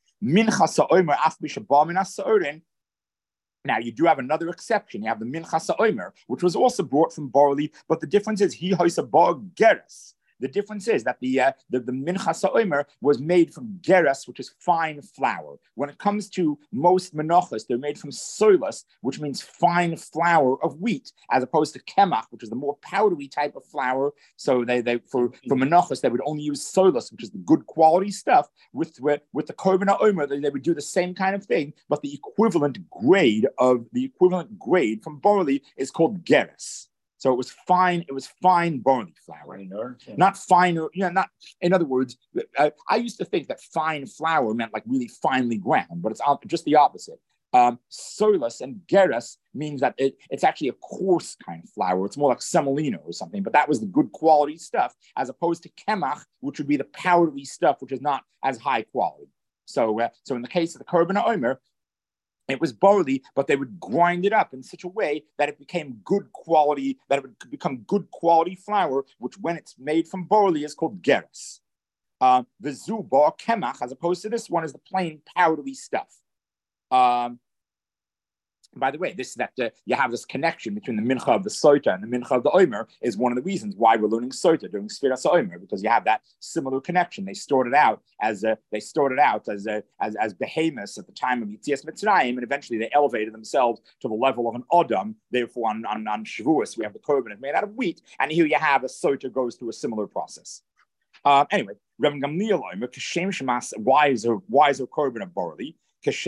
Now you do have another exception. You have the mincha sa'omer, which was also brought from barley, but the difference is he hoisa bar geras. The difference is that the uh, the, the mincha sa'omer was made from geras, which is fine flour. When it comes to most menachos, they're made from soilus, which means fine flour of wheat, as opposed to kemach, which is the more powdery type of flour. So they, they for, for menachos, they would only use soilus, which is the good quality stuff. With, with, with the korban ha'omer, they, they would do the same kind of thing, but the equivalent grade of the equivalent grade from barley is called geras. So it was fine. It was fine barley flour, Finer, yeah. not finer. You know, not. In other words, I, I used to think that fine flour meant like really finely ground, but it's just the opposite. Um, Soilus and geras means that it, it's actually a coarse kind of flour. It's more like semolina or something. But that was the good quality stuff, as opposed to kemach, which would be the powdery stuff, which is not as high quality. So, uh, so in the case of the korban ha'omer, it was barley, but they would grind it up in such a way that it became good quality, that it would become good quality flour, which when it's made from barley is called geras. Uh, the zuba, kemach, as opposed to this one, is the plain powdery stuff. Um, by the way, this that uh, you have this connection between the mincha of the sota and the mincha of the omer is one of the reasons why we're learning sota during Sfiras Omer, because you have that similar connection. They stored it out as uh, they stored it out as uh, as as behemoths at the time of Yitzias Mitzrayim, and eventually they elevated themselves to the level of an Adam. Therefore, on on, on Shavuos, we have the korban made out of wheat, and here you have a sota goes through a similar process. Um, anyway, Reb Gamliel Omer, Kashem Shemas, why is her why is her korban of barley? Just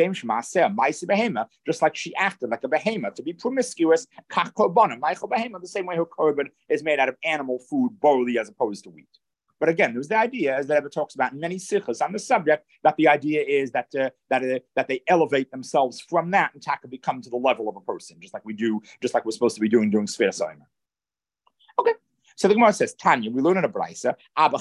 like she acted like a behemoth to be promiscuous, the same way her korban is made out of animal food, barley, as opposed to wheat. But again, there's the idea, as the Rebbe talks about in many sichos on the subject, that the idea is that uh, that uh, that they elevate themselves from that and taka become to the level of a person, just like we do, just like we're supposed to be doing during Sfiras Omer. Okay. So the Gemara says, Tanya, we learn in a brisa,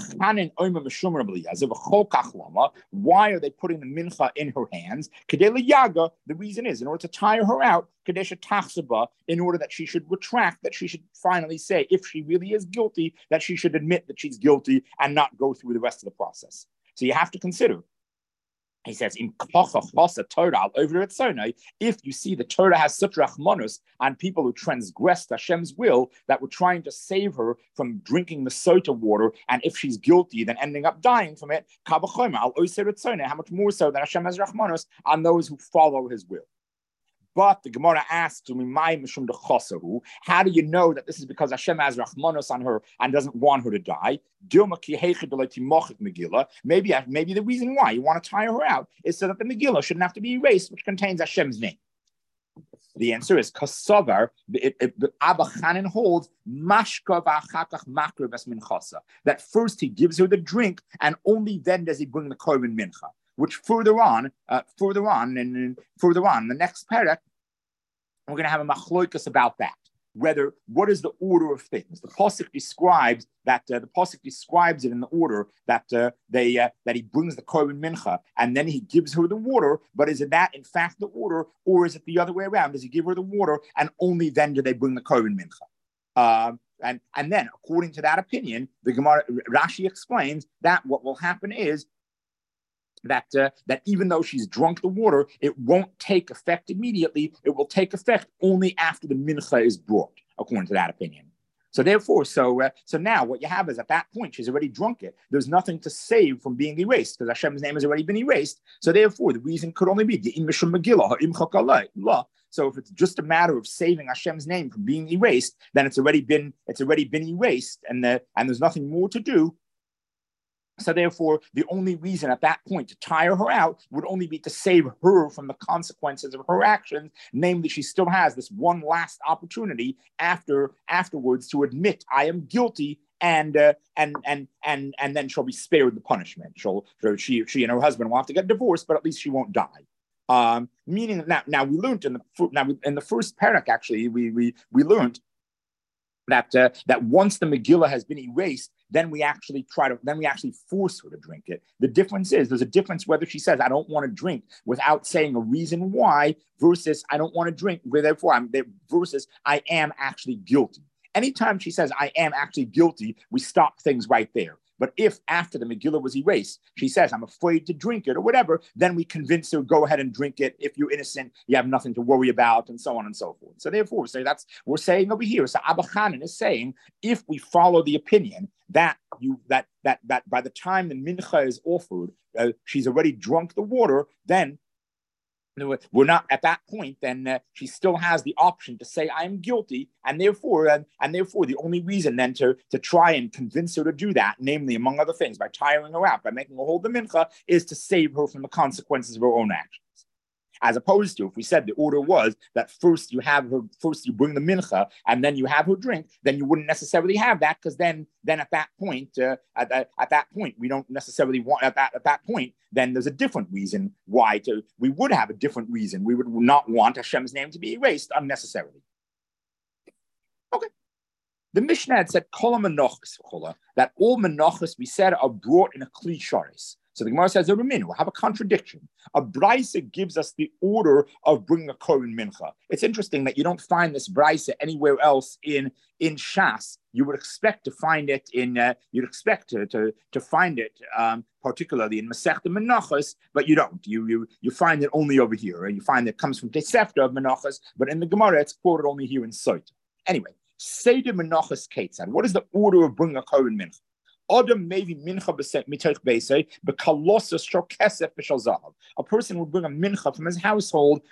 why are they putting the mincha in her hands? The reason is, in order to tire her out, in order that she should retract, that she should finally say, if she really is guilty, that she should admit that she's guilty and not go through the rest of the process. So you have to consider. He says, "In Torah over at Sinai, if you see the Torah has such rachmanus on people who transgressed Hashem's will, that were trying to save her from drinking the sota water, and if she's guilty, then ending up dying from it, how much more so that Hashem has rachmanus on those who follow His will." But the Gemara asks, how do you know that this is because Hashem has rachmanos on her and doesn't want her to die? Maybe, maybe the reason why you want to tire her out is so that the Megillah shouldn't have to be erased, which contains Hashem's name. The answer is Kasavar. Abba Chanan holds Mashka v'achakach makriv es minchasa. That first he gives her the drink, and only then does he bring the korban mincha. Which further on, uh, further on, and, and further on, the next parak, we're going to have a machloikas about that. Whether what is the order of things? The pasuk describes that uh, the pasuk describes it in the order that uh, they uh, that he brings the korban mincha and then he gives her the water. But is it that in fact the order, or is it the other way around? Does he give her the water and only then do they bring the korban mincha? Uh, and and then according to that opinion, the Gemara Rashi explains that what will happen is that uh, that even though she's drunk the water, it won't take effect immediately. It will take effect only after the mincha is brought, according to that opinion. So therefore, so uh, so now what you have is at that point, she's already drunk it. There's nothing to save from being erased because Hashem's name has already been erased. So therefore, the reason could only be the Mishum Megillah. So if it's just a matter of saving Hashem's name from being erased, then it's already been it's already been erased, and the, and there's nothing more to do. So therefore, the only reason at that point to tire her out would only be to save her from the consequences of her actions. Namely, she still has this one last opportunity after afterwards to admit, I am guilty, and uh, and and and and then she'll be spared the punishment. She'll she she and her husband will have to get divorced, but at least she won't die. Um, meaning now now we learned in the now in the first parak actually we we we learned that uh, that once the Megillah has been erased, then we actually try to, then we actually force her to drink it. The difference is, there's a difference whether she says, I don't want to drink without saying a reason why, versus I don't want to drink, therefore I'm there, versus I am actually guilty. Anytime she says, I am actually guilty, we stop things right there. But if after the Megillah was erased, she says, I'm afraid to drink it or whatever, then we convince her, go ahead and drink it. If you're innocent, you have nothing to worry about, and so on and so forth. So therefore, so that's we're saying over here. So Abba Chanan is saying, if we follow the opinion that you that that that by the time the mincha is offered, uh, she's already drunk the water, then we're not at that point, then uh, she still has the option to say, I am guilty. And therefore, uh, and therefore, the only reason then to, to try and convince her to do that, namely, among other things, by tiring her out, by making her hold the mincha, is to save her from the consequences of her own actions. As opposed to, if we said the order was that first you have her, first you bring the mincha, and then you have her drink, then you wouldn't necessarily have that, because then, then at that point, uh, at, that, at that point, we don't necessarily want at that at that point. Then there's a different reason why to. We would have a different reason. We would not want Hashem's name to be erased unnecessarily. Okay. The Mishnah had said kol menachos that all menachos we said are brought in a kli sharis. So the Gemara says, we have a contradiction. A Braisa gives us the order of bringing a Kohen Mincha. It's interesting that you don't find this Braisa anywhere else in, in Shas. You would expect to find it in, uh, you'd expect to, to, to find it um, particularly in Masechta Menachos, but you don't. You, you, you find it only over here. You find it comes from Tosefta of Menachos, but in the Gemara, it's quoted only here in Sota. Anyway, Seder Menachos Ketzad. What is the order of bringing a Kohen Mincha? Adam maybe mincha mitoch beisei bekalosus shor kesef b'shal zahav. A person would bring a mincha from his household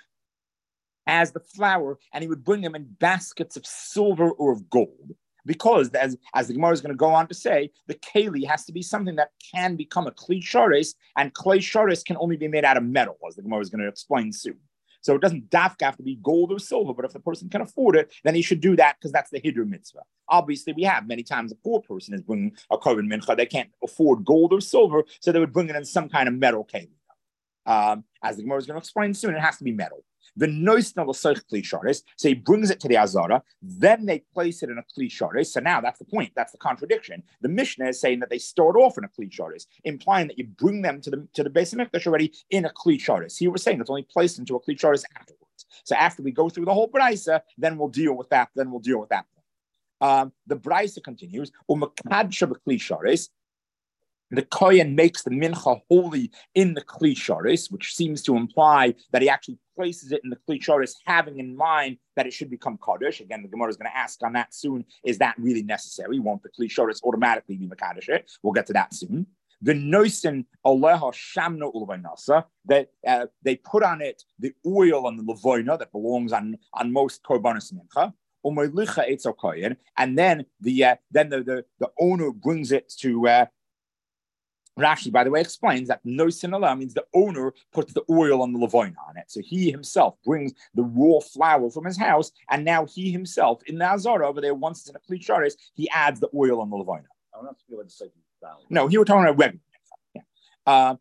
as the flour, and he would bring them in baskets of silver or of gold. Because, as, as the Gemara is going to go on to say, the keli has to be something that can become a kli sharis, and kli sharis can only be made out of metal, as the Gemara is going to explain soon. So it doesn't dafka have to be gold or silver, but if the person can afford it, then he should do that because that's the hiddur mitzvah. Obviously, we have many times a poor person is bringing a kohen mincha. They can't afford gold or silver, so they would bring it in some kind of metal keli. Um, as the Gemara is going to explain soon, it has to be metal. The noisnal l'soich kli sharis, so he brings it to the azara, then they place it in a kli sharis. So now that's the point, that's the contradiction. The Mishnah is saying that they start off in a kli sharis, implying that you bring them to the to the Beis Hamikdash already in a kli sharis. Here we're saying it's only placed into a kli sharis afterwards. So after we go through the whole brisa, then we'll deal with that. Then we'll deal with that. Um, the brisa continues. Umakadsha b'kli sharis. The kohen makes the mincha holy in the kli sharis, which seems to imply that he actually places it in the kli sharis, having in mind that it should become kaddish. Again, the Gemara is going to ask on that soon: is that really necessary? Won't the kli sharis automatically be mekadosh it? We'll get to that soon. The noisen aleha shamna ulvaynasa, that uh, they put on it the oil on the levoina that belongs on on most korbanos mincha. And then the uh, then the, the the owner brings it to. Uh, Rashi, by the way, explains that no sin Allah means the owner puts the oil on the levoina on it. So he himself brings the raw flour from his house, and now he himself, in the Azara over there, once it's in a kli sharis, he adds the oil on the levoina. I'm not speaking about the second flour. No, here we're talking about regular. Yeah. Uh,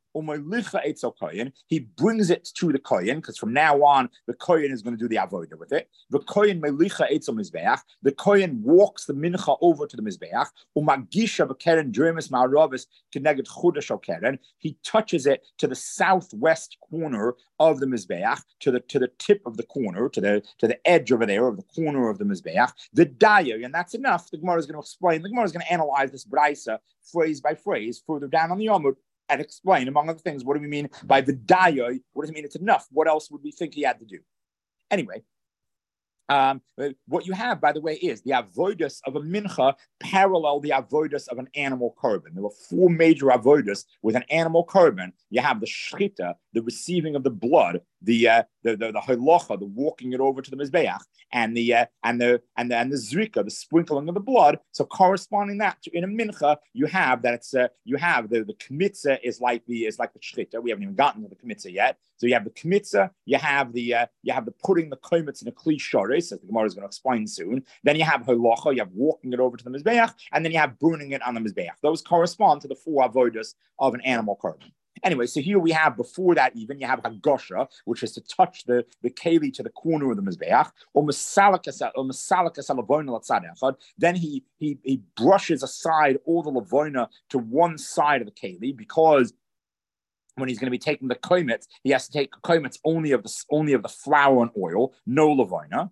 he brings it to the kohen, because from now on, the kohen is going to do the avodah with it. The kohen melicha etzel mizbeach. The kohen walks the mincha over to the mizbeach. Umagisha b'keren dremis ma'aravis keneged chudash keren. He touches it to the southwest corner of the mizbeach, to the to the tip of the corner, to the to the edge over there of the corner of the mizbeach. The daya, and that's enough. The Gemara is going to explain. The Gemara is going to analyze this brisa phrase by phrase further down on the Yomud, and explain, among other things, what do we mean by the daya? What does it mean it's enough? What else would we think he had to do? Anyway, um, what you have, by the way, is the avodas of a mincha parallel the avodas of an animal korban. There were four major avodas with an animal korban. You have the shchita, the receiving of the blood, the uh, the the the halacha, the walking it over to the mizbeach, and the uh, and the and the and the zrika, the sprinkling of the blood. So corresponding that to in a mincha, you have that it's uh, you have the the kmitza is like the is like the shchita. We haven't even gotten to the kmitza yet. So you have the kmitza, you have the uh, you have the putting the kometz in a kli sharis, as the Gemara is going to explain soon. Then you have halacha, you have walking it over to the mizbeach, and then you have burning it on the mizbeach. Those correspond to the four avodas of an animal korban. Anyway, so here we have, before that even, you have Hagosha, which is to touch the, the keli to the corner of the Mizbeach, or Masalakas al. Then he, he, he brushes aside all the Lavoina to one side of the keli, because when he's going to be taking the kometz, he has to take kometz only of the only of the flour and oil, no Lavoina.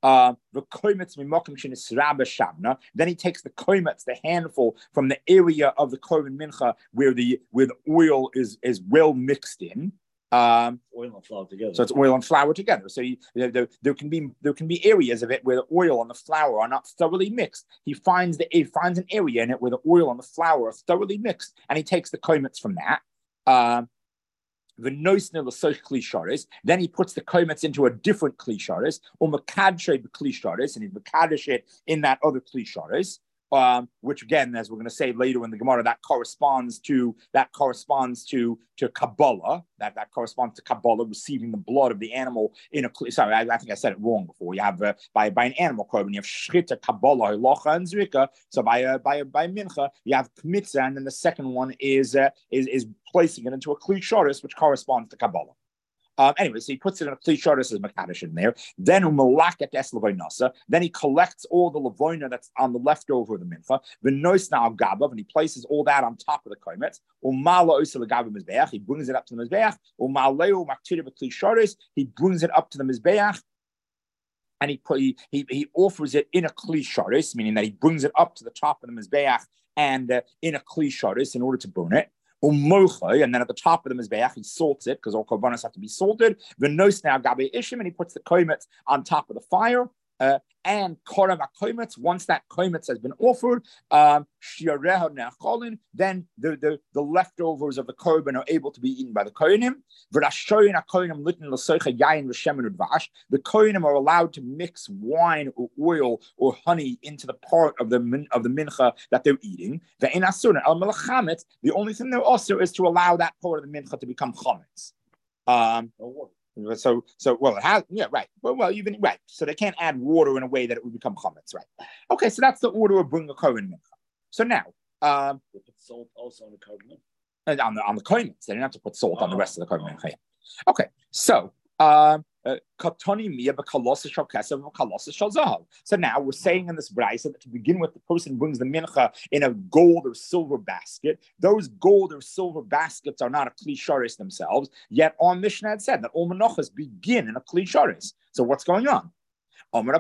Uh, the koimetz mimokim shenisra b'shavna. Then he takes the koimetz, the handful, from the area of the korban mincha where the where the oil is is well mixed in. Um, oil and flour together. So it's oil and flour together. So you, there, there can be there can be areas of it where the oil and the flour are not thoroughly mixed. He finds the he finds an area in it where the oil and the flour are thoroughly mixed, and he takes the koimetz from that. Um, The klisharis. Then he puts the koimetz into a different klisharis, or makadshe klisharis, and he makadesh it in that other klisharis. Um, which again, as we're going to say later in the Gemara, that corresponds to that corresponds to to Kabbalah. That that corresponds to Kabbalah, receiving the blood of the animal in a. Sorry, I, I think I said it wrong before. You have uh, by by an animal korban, you have shchita, Kabbalah, halacha, and zrika. So by uh, by by mincha, you have kmitza, and then the second one is uh, is is placing it into a kli sharis, which corresponds to Kabbalah. Um, anyway, so he puts it in a kli sharis as makadosh in there. Then umalaket es levoinasa. Then he collects all the levoina that's on the leftover of the mincha. The nois now gabav, and he places all that on top of the koimetz. Umala oisa legabav mizbeach. He brings it up to the mizbeach. Umaleu maktira b'kli sharis. He brings it up to the mizbeach. And he, put, he he he offers it in a kli sharis, meaning that he brings it up to the top of the mizbeach and uh, in a kli sharis in order to burn it. And then at the top of the mizbeach, he salts it because all korbanos have to be salted. The nos now gabe ishim, and he puts the koimetz on top of the fire. Uh, and korav koimetz. Once that koimetz has been offered, um, then the, the the leftovers of the korban are able to be eaten by the kohenim. The kohenim are allowed to mix wine or oil or honey into the part of the min, of the mincha that they're eating. The only thing they're also is to allow that part of the mincha to become chametz. Um, So, so well, it has, yeah, right. Well, well, even right. So they can't add water in a way that it would become chametz, right? Okay, so that's the order of bringing a kohen mincha. So now, um, they put salt also on the kohen and on the on the kohen, they don't have to put salt oh, on the rest of the kohen mincha. Okay, so. Um, So now we're saying in this brayso that to begin with, the person brings the mincha in a gold or silver basket. Those gold or silver baskets are not a kli sharis themselves. Yet our Mishnah had said that all menachas begin in a kli sharis. So what's going on? So the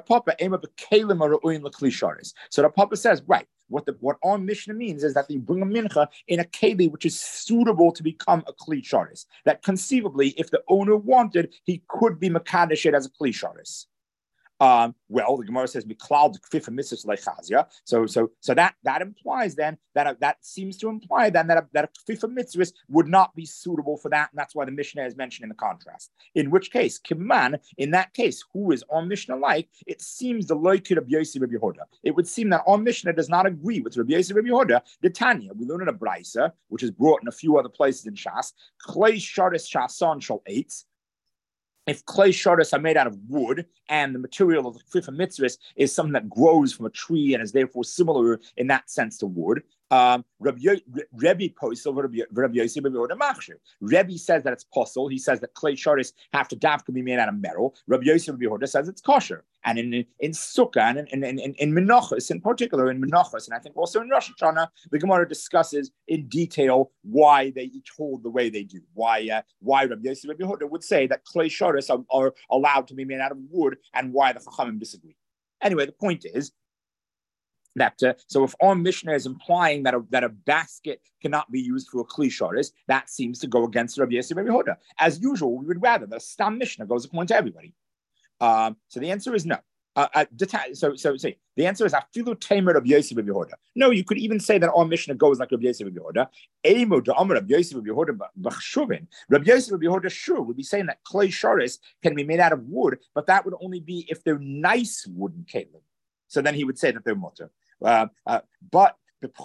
Papa says, right, what the what our Mishnah means is that you bring a mincha in a keli which is suitable to become a kli sharis. That conceivably, if the owner wanted, he could be makadesh it as a kli sharis. Um, well, the Gemara says miklal kfifa mitzvah leichazia. So, so, so that that implies then that uh, that seems to imply then that a, that a kfifa mitzvah would not be suitable for that, and that's why the Mishnah is mentioned in the contrast. In which case, kiman, in that case, who is on Mishnah like? It seems the loikid of Yossi Rabbi Yehuda. It would seem that on Mishnah does not agree with Rabbi Yossi Rabbi Yehuda. The Tanya, we learn in a brayso, which is brought in a few other places in Shas. Klei sharis shason shal eitz. If clay sharis are made out of wood and the material of the kfifa mitzvahs is something that grows from a tree and is therefore similar in that sense to wood, um, Rabbi Rebbe posel Rabbi Yossi Rabbi Yehuda machshir. Rebbe says that it's possible. He says that clay sharis have to dafka be made out of metal. Rabbi Yossi Rabbi Yehuda says it's kosher. And in in sukkah and in in in, in menachos, in particular in menachos, and I think also in Rosh Hashanah, the Gemara discusses in detail why they each hold the way they do. Why uh, why Rabbi Yossi Rabbi Yehuda would say that clay sharis are, are allowed to be made out of wood, and why the Chachamim disagree. Anyway, the point is that uh, so if our Mishnah is implying that a, that a basket cannot be used for a kli sharis, that seems to go against Rabbi Yossi Rabbi Yehuda. As usual, we would rather that a stam Mishnah goes according to everybody. Um, so the answer is no. Uh, uh, so, so, so the answer is afilu tamer Rabbi Yossi Rabbi Yehuda. No, you could even say that our Mishnah goes like Rabbi Yossi Rabbi Yehuda. Emo de Amar Rabbi Yossi Rabbi Yehuda b'chshuvin. Rabbi Yossi Rabbi Yehuda sure would be saying that clay sharis can be made out of wood, but that would only be if they're nice wooden kelim. So then he would say that they're mutter. Uh, uh, but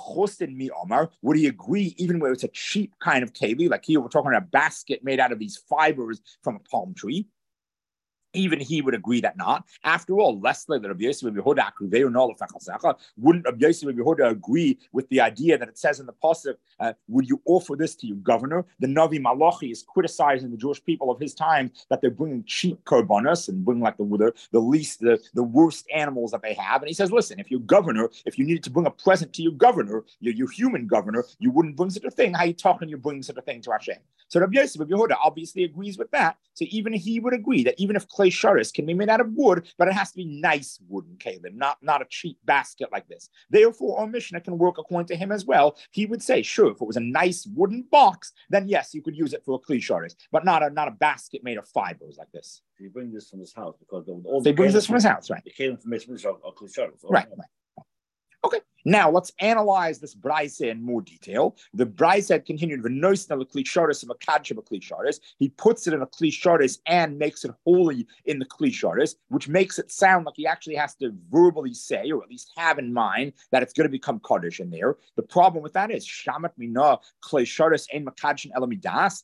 would he agree even where it's a cheap kind of keli, like here we're talking about a basket made out of these fibers from a palm tree? Even he would agree that not. After all, less like Rabbi Yossi Rabbi Yehuda, wouldn't Rabbi Yossi Rabbi Yehuda agree with the idea that it says in the pasuk, uh, "Would you offer this to your governor?" The Navi Malachi is criticizing the Jewish people of his time that they're bringing cheap korbanos and bringing like the, the the least, the, the worst animals that they have. And he says, "Listen, if your governor, if you needed to bring a present to your governor, your, your human governor, you wouldn't bring such a thing. How you talking? You bring such a thing to Hashem." So Rabbi Yossi Rabbi Yehuda obviously agrees with that. So even he would agree that even if clay sharis can be made out of wood, but it has to be nice wooden kalim, not, not a cheap basket like this. Therefore, our Mishnah can work according to him as well. He would say, sure, if it was a nice wooden box, then yes, you could use it for a clay sharis, but not a not a basket made of fibers like this. He brings this from his house because all so he brings this from his house, right? The kalim from his are clay sharis. Right, right. Okay, now let's analyze this brisa in more detail. The brisa had continued, v'nosna l'kli sharis and makadsha b'kli sharis. He puts it in a kli sharis and makes it holy in the kli sharis, which makes it sound like he actually has to verbally say, or at least have in mind, that it's going to become kaddish in there. The problem with that is, shamat mina kli sharis ein makadshin elamidas.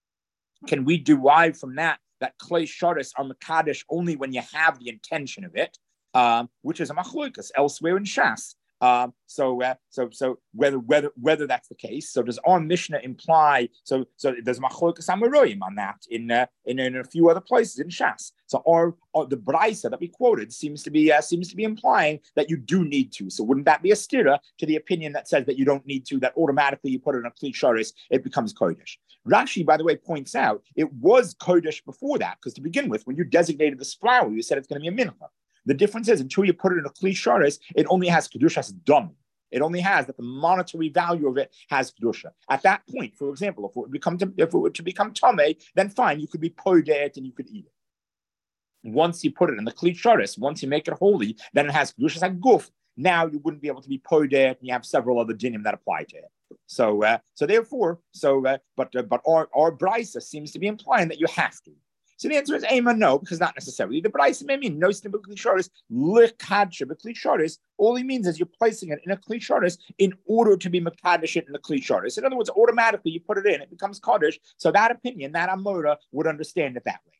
Can we derive from that that kli sharis are makadosh only when you have the intention of it, um, which is a machlokas elsewhere in Shas. Um, so, uh, so, so whether whether whether that's the case, so does our Mishnah imply? So, so there's machlokas amaroyim on that in, uh, in in a few other places in Shas. So, our, our the brisa that we quoted seems to be uh, seems to be implying that you do need to. So, wouldn't that be a stira to the opinion that says that you don't need to? That automatically you put it in a kli sharis, it becomes kodesh. Rashi, by the way, points out it was kodesh before that, because to begin with, when you designated this flour, you said it's going to be a mincha. The difference is, until you put it in a kli sharis, it only has kedushas dam. It only has that the monetary value of it has kedusha. At that point, for example, if it would become to, if it were to become tameh, then fine, you could be poed it and you could eat it. Once you put it in the kli sharis, once you make it holy, then it has kedushas aguf. Now you wouldn't be able to be poed it, and you have several other dinim that apply to it. So, uh, so therefore, so uh, but uh, but our our brisa seems to be implying that you have to. So the answer is Amen, no, because not necessarily. The Braisa may mean no b'kli sharis, lekadsha b'kli sharis. All he means is you're placing it in a kli sharis in order to be mekadesh it in the kli sharis. In other words, automatically you put it in, it becomes kaddish. So that opinion, that Amora, would understand it that way.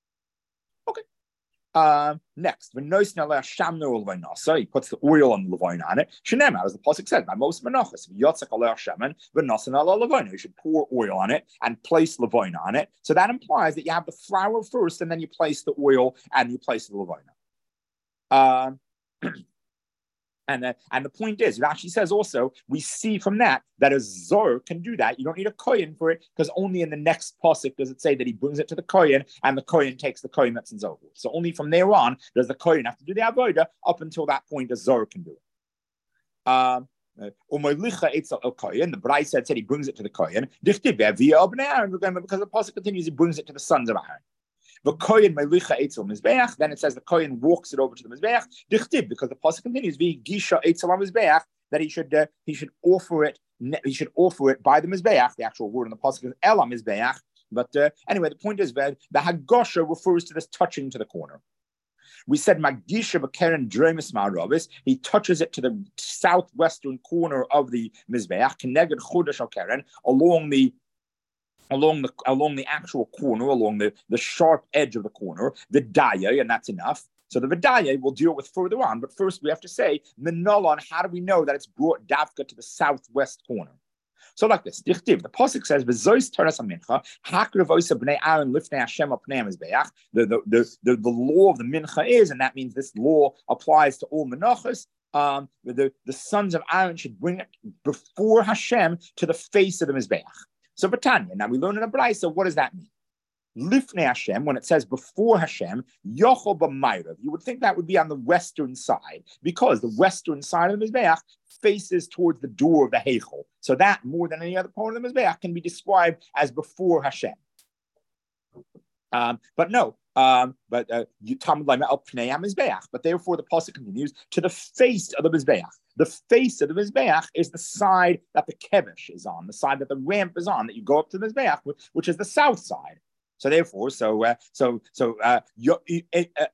Okay. Um, next, when he puts the oil on the levain on it. Shenema, as the pasuk says, by most menachos, you should pour oil on it and place levain on it. So that implies that you have the flour first, and then you place the oil and you place the levain. Um, And the, and the point is, Rashi says also, we see from that that a zor can do that. You don't need a kohen for it, because only in the next pasuk does it say that he brings it to the kohen, and the kohen takes the kohen that's in zohar. So only from there on does the kohen have to do the avodah. Up until that point, a zor can do it. Um, the Brai said, said he brings it to the kohen, because the pasuk continues, he brings it to the sons of Aaron. The kohen melicha etzel mizbeach. Then it says the kohen walks it over to the mizbeach. Dichtib, because the pasuk continues, vi gisha etzel mizbeach, that he should uh, he should offer it he should offer it by the mizbeach. The actual word in the pasuk is elam mizbeach. But uh, anyway, the point is that the hagosha refers to this touching to the corner. We said Magdisha Bakaren Dremis Ma'aravis. He touches it to the southwestern corner of the mizbeach, Keneged Chodesh Al Keren, along the along the along the actual corner, along the, the sharp edge of the corner, the daya, and that's enough. So the vidaya we'll deal with further on, but first we have to say, Minalon, how do we know that it's brought davka to the southwest corner? So like this, the pasuk says, the, the, the, the, the law of the mincha is, and that means this law applies to all menachos. Um, the, the sons of Aaron should bring it before Hashem to the face of the mizbeach. So Batanya, now we learn in the Braisa, what does that mean? Lifnei Hashem, when it says before Hashem, Yochel b'mayrav, you would think that would be on the western side, because the western side of the Mizbeach faces towards the door of the Heichel. So that, more than any other part of the Mizbeach, can be described as before Hashem. Um, but no, um, but uh, but therefore the pasuk continues to the face of the Mizbeach. The face of the Mizbeach is the side that the kevish is on, the side that the ramp is on, that you go up to the Mizbeach, which is the south side. So therefore, so uh, so so uh, so you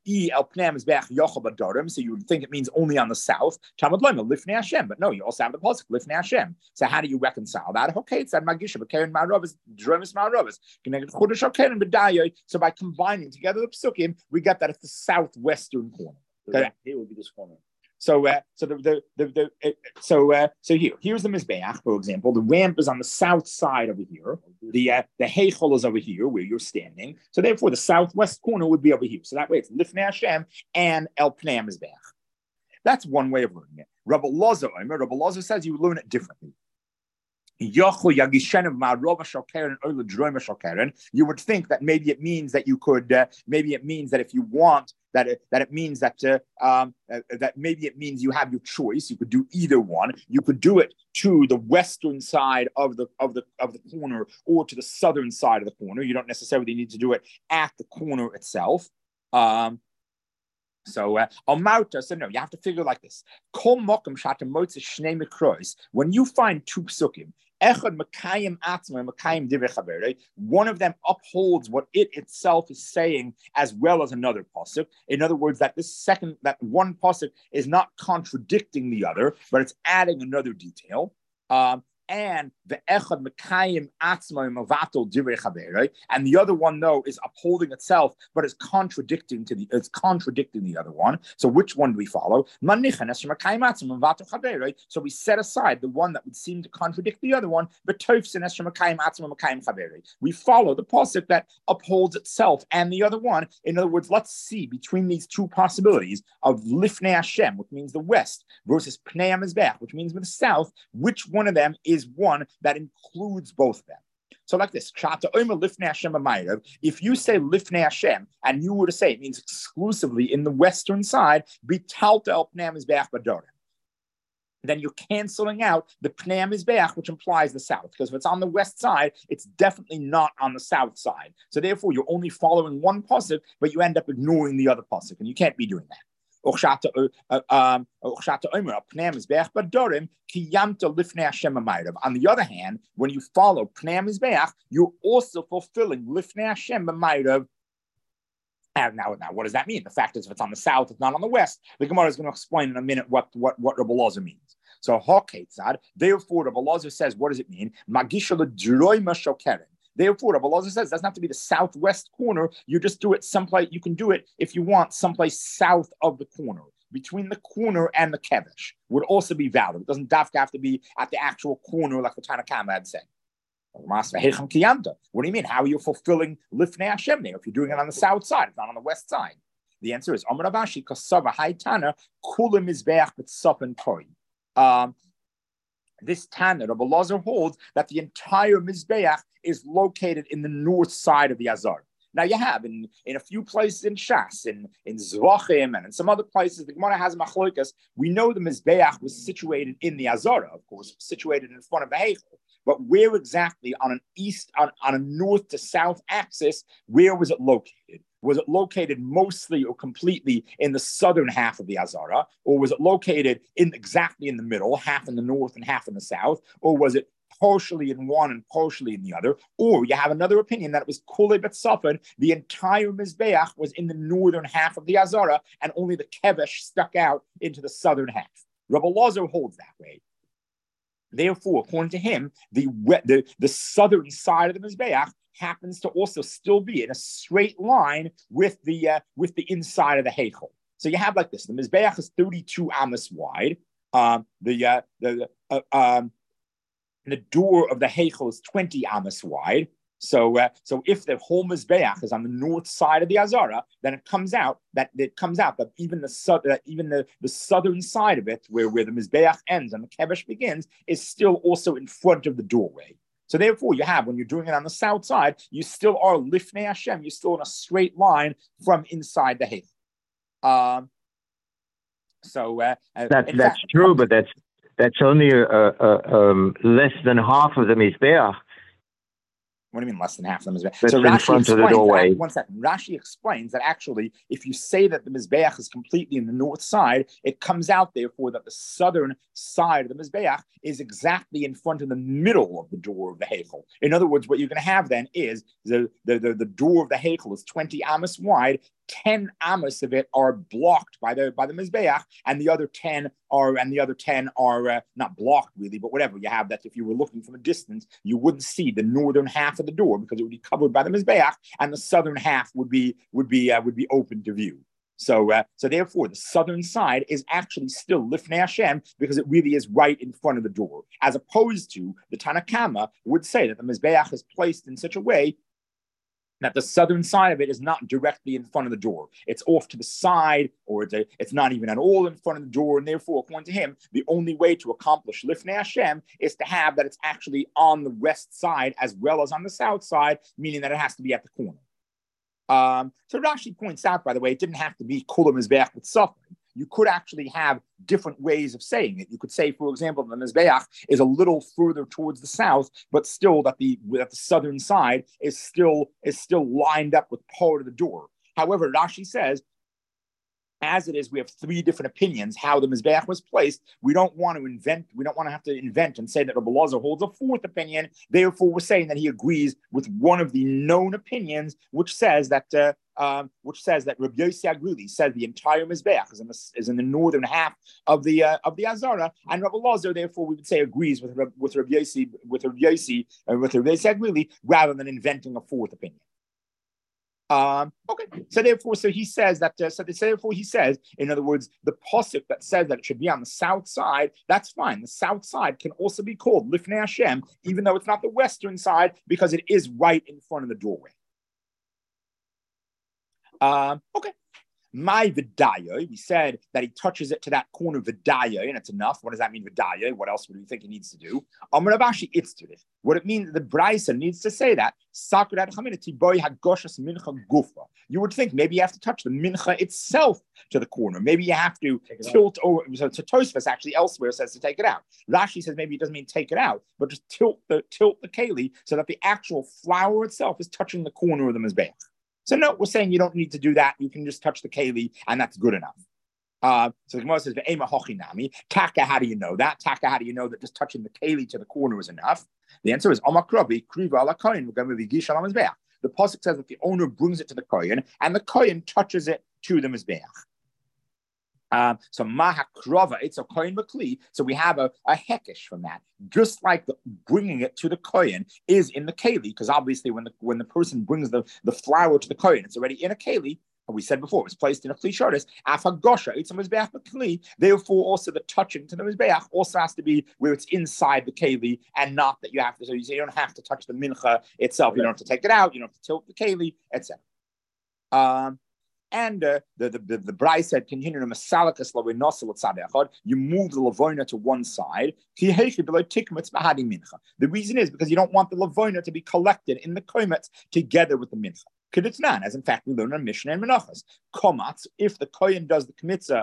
would think it means only on the south. Talmud Lema Lifnei Hashem, but no, you also have the pasuk Lifnei Hashem. So how do you reconcile that? Okay, it's that Magisha, but Karen Ma'arovas, Dremis Ma'arovas, connected Chodesh Karen B'Dayah. So by combining together the psukim, we get that it's the southwestern corner. Okay, here would be this corner. So, uh, so the the the, the uh, so uh, so here here's the mizbeach, for example. The ramp is on the south side over here. The uh, the heichel is over here where you're standing. So therefore, the southwest corner would be over here. So that way, it's Lifnei Hashem and El Pnei Mizbeach. That's one way of learning it. Rabbi Loza, Rabbi Loza says you learn it differently. You would think that maybe it means that you could, uh, maybe it means that if you want, that it, that it means that uh, um, uh, that maybe it means you have your choice. You could do either one. You could do it to the western side of the of the of the corner or to the southern side of the corner. You don't necessarily need to do it at the corner itself. Um, So, uh, Almauta, so no, you have to figure like this. When you find two psukim, one of them upholds what it itself is saying as well as another pasuk. In other words, that this second, that one pasuk is not contradicting the other, but it's adding another detail. Um, and the echad mekayim atzma mavato divrei chaverei, and the other one though is upholding itself, but is contradicting to the it's contradicting the other one. So which one do we follow? So we set aside the one that would seem to contradict the other one. We follow the pasuk that upholds itself and the other one. In other words, let's see between these two possibilities of lifnei Hashem, which means the west, versus pnei hamizbeach, which means the south, which one of them is one that includes both of them. So like this, if you say Lifnei Hashem, and you were to say it means exclusively in the western side, then you're canceling out the Pnei HaMizbeach, which implies the south. Because if it's on the west side, it's definitely not on the south side. So therefore, you're only following one pasuk, but you end up ignoring the other pasuk, and you can't be doing that. On the other hand, when you follow Pnei HaMizbeach, you're also fulfilling Lifnei Hashem b'mayrav. And now, now, what does that mean? The fact is, if it's on the south, it's not on the west. The Gemara is going to explain in a minute what what what Rabbi Elazar means. So Haketzad, therefore, Rabbi Elazar says, what does it mean? Magisha l'droi mashokeren. Therefore, Rabbi Elazar says, doesn't have to be the southwest corner. You just do it someplace. You can do it if you want someplace south of the corner. Between the corner and the kevesh would also be valid. It doesn't have to be at the actual corner like the Tanna Kama had said. What do you mean? How are you fulfilling Lifnei Hashem there if you're doing it on the south side? It's not on the west side. The answer is Amar Ravashi Kasava Haitana Kulim Mizbeach B'Tzapin Koi. Um, This Tana, Rabbi Elazar holds that the entire Mizbeach is located in the north side of the Azar. Now you have in, in a few places in Shas, in, in Zvachim, and in some other places, the Gemara has Machlokas. We know the Mizbeach was situated in the Azara, of course, situated in front of the Heichel. But where exactly on an east, on, on a north to south axis, where was it located? Was it located mostly or completely in the southern half of the Azara? Or was it located in exactly in the middle, half in the north and half in the south? Or was it partially in one and partially in the other? Or you have another opinion that it was Kulei B'Tzafon, the entire Mizbeach was in the northern half of the Azara, and only the Kevesh stuck out into the southern half. Rabbi Elazar holds that way. Therefore, according to him, the, the, the southern side of the Mizbeach happens to also still be in a straight line with the uh, with the inside of the Heichel. So you have like this: the Mizbeach is thirty-two amos wide. Um, the uh, the uh, um, the door of the Heichel is twenty amos wide. So, uh, so if the whole Mizbeach is on the north side of the Azara, then it comes out that it comes out that even the su- that even the, the southern side of it, where, where the Mizbeach ends and the Kevesh begins, is still also in front of the doorway. So therefore, you have, when you're doing it on the south side, you still are Lifnei Hashem, you're still in a straight line from inside the Heichel. Um, so uh, that, that's fact, true, but that's that's only uh, uh, um, less than half of the Mizbeach. What do you mean less than half of the Mizbeach? That's so in Rashi front of the explains doorway. That, one second. Rashi explains that actually, if you say that the Mizbeach is completely in the north side, it comes out therefore that the southern side of the Mizbeach is exactly in front of the middle of the door of the Heichel. In other words, what you're going to have then is the, the, the, the door of the Heichel is twenty amos wide. ten amos of it are blocked by the by the Mizbeach, and the other ten are and the other ten are uh, not blocked really, but whatever you have. That if you were looking from a distance, you wouldn't see the northern half of the door because it would be covered by the Mizbeach, and the southern half would be would be uh, would be open to view. So, uh, so therefore, the southern side is actually still Lifnei Hashem because it really is right in front of the door, as opposed to the Tanna Kama would say that the Mizbeach is placed in such a way that the southern side of it is not directly in front of the door. It's off to the side, or it's, a, it's not even at all in front of the door. And therefore, according to him, the only way to accomplish Lifnei Hashem is to have that it's actually on the west side as well as on the south side, meaning that it has to be at the corner. Um, so Rashi points out, by the way, it didn't have to be Kula Mizbeach with suffering. You could actually have different ways of saying it. You could say, for example, the Mizbeach is a little further towards the south, but still that the that the southern side is still is still lined up with part of the door. However, Rashi says, as it is, we have three different opinions how the Mizbeach was placed. We don't want to invent, we don't want to have to invent and say that Rabbi Elazar holds a fourth opinion. Therefore, we're saying that he agrees with one of the known opinions, which says that uh, um, which says that Rabbi Yossi Agrili says the entire Mizbeach is in the, is in the northern half of the uh, of the Azara, and Rabbi Elazar, therefore, we would say agrees with with Rabbi Yossi with Rabbi Yossi uh, with Rabbi Yossi Agrili, rather than inventing a fourth opinion. Um, okay, so therefore, so he says that, uh, so therefore he says, in other words, the posuk that says that it should be on the south side, that's fine. The south side can also be called Lifnei Hashem, even though it's not the western side, because it is right in front of the doorway. Um, okay. My Vidaya, we said that he touches it to that corner Vidaya, and it's enough. What does that mean, Vidaya? What else would you think he needs to do? Amar Rav Ashi, it's to it. What it means, the Brisa needs to say that. You would think maybe you have to touch the mincha itself to the corner. Maybe you have to tilt out. over. So to Tosfos actually elsewhere says to take it out. Rashi says maybe it doesn't mean take it out, but just tilt the tilt the keli so that the actual flour itself is touching the corner of the mizbeach. So no, we're saying you don't need to do that. You can just touch the keli, and that's good enough. Uh, so the Gemara says, "Ve'ema hochinami." Taka, how do you know that? Taka, how do you know that just touching the keli to the corner is enough? The answer is Omakrobi kriva ala kohen. We're going to be gish ala mizbeach. The pasuk says that the owner brings it to the kohen, and the kohen touches it to the mizbeach. Um, so mahakrova, it's a kohen makli. So we have a, a hekesh from that. Just like the, bringing it to the kohen is in the keli, because obviously when the when the person brings the, the flour to the kohen, it's already in a keli. We said before, it was placed in a kli shortis. Afagosha, it's a mizbeach makli. Therefore, also the touching to the mizbeach also has to be where it's inside the keli, and not that you have to. So you say you don't have to touch the mincha itself. You don't have to take it out. You don't have to tilt the keli, et cetera. Um, And uh, the the the, the Brai said, continue to masalakas lavinosel tzadechad. You move the lavona to one side. The reason is because you don't want the lavona to be collected in the kometz together with the mincha. Keditnan, as in fact we learn on Mishnah and Menachos. Komatz, if the kohen does the kmitza,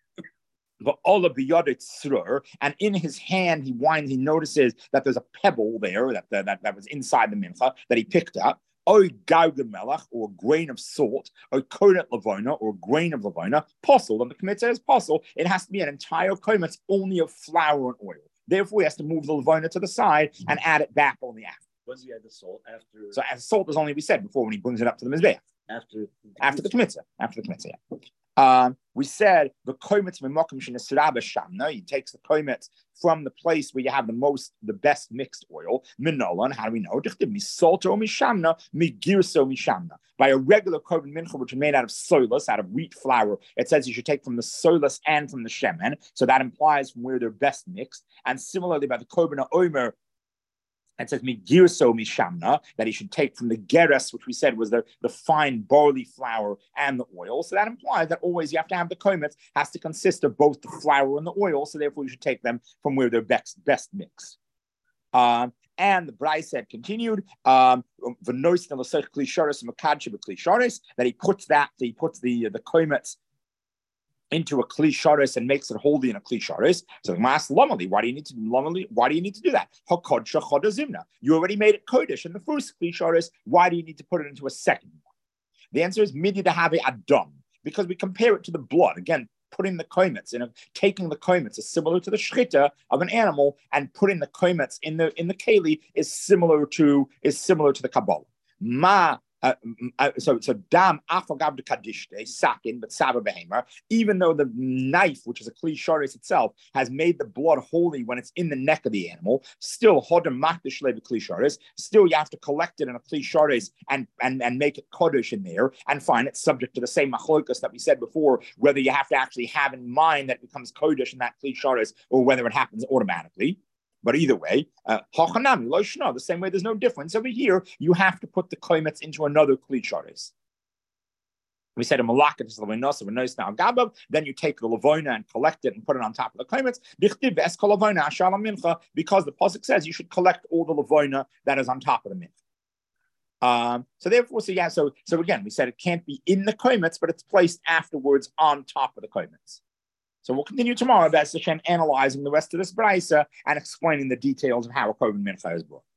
and in his hand he winds, he notices that there's a pebble there that that, that was inside the mincha that he picked up. Or gaugen melach, or a grain of salt, or kodet lavona, or a grain of lavona, posel, and the kmitza is posel. It has to be an entire kometz only of flour and oil. Therefore, he has to move the lavona to the side and add it back only after. When do you add the salt? After. So as salt is only, we said before, when he brings it up to the mizbeach. After. After the kmitza. After the kmitza, yeah. Um, we said the kometz memokim shenesraba shamna. He takes the kometz from the place where you have the most, the best mixed oil. Minolan, how do we know? Misolto mishamna, migirso mishamna. By a regular korban mincha, which is made out of solas, out of wheat flour, it says you should take from the solas and from the shemen. So that implies from where they're best mixed. And similarly, by the korban omer, it says migirso mishamna, that he should take from the geras, which we said was the, the fine barley flour and the oil. So that implies that always you have to have the kometz has to consist of both the flour and the oil. So therefore you should take them from where they're best best mixed. Um, and the Brai said continued, um, that he puts that he puts the the kometz into a kli sharis and makes it holy in a kli sharis. So mas lomali, why do you need to lomali? Why do you need to do that? Hakodsha chodazimna. You already made it kodesh in the first kli sharis. Why do you need to put it into a second one? The answer is midi to have adam, because we compare it to the blood. Again, putting the kometz in a, taking the kometz is similar to the shchita of an animal, and putting the kometz in the in the keli is similar to is similar to the kabbalah. Ma. Uh, uh, so, so dam afagav de kadishte sakin, but saba behemer. Even though the knife, which is a kli sharis itself, has made the blood holy when it's in the neck of the animal, still hodem makdish le kli sharis. Still, you have to collect it in a kli sharis and and and make it kodesh in there, and find it subject to the same machlokas that we said before, whether you have to actually have in mind that it becomes kodesh in that kli sharis or whether it happens automatically. But either way, uh, the same way there's no difference. Over here, you have to put the koimetz into another kli sharis. We said a malaka is levonos of a nois now gabav. Then you take the levona and collect it and put it on top of the koimetz. Because the pasuk says you should collect all the levona that is on top of the mincha. Um, so therefore, so yeah, so so again, we said it can't be in the koimetz, but it's placed afterwards on top of the koimetz. So we'll continue tomorrow, B'ez Hashem, analyzing the rest of this brayso and explaining the details of how a korban mincha is brought.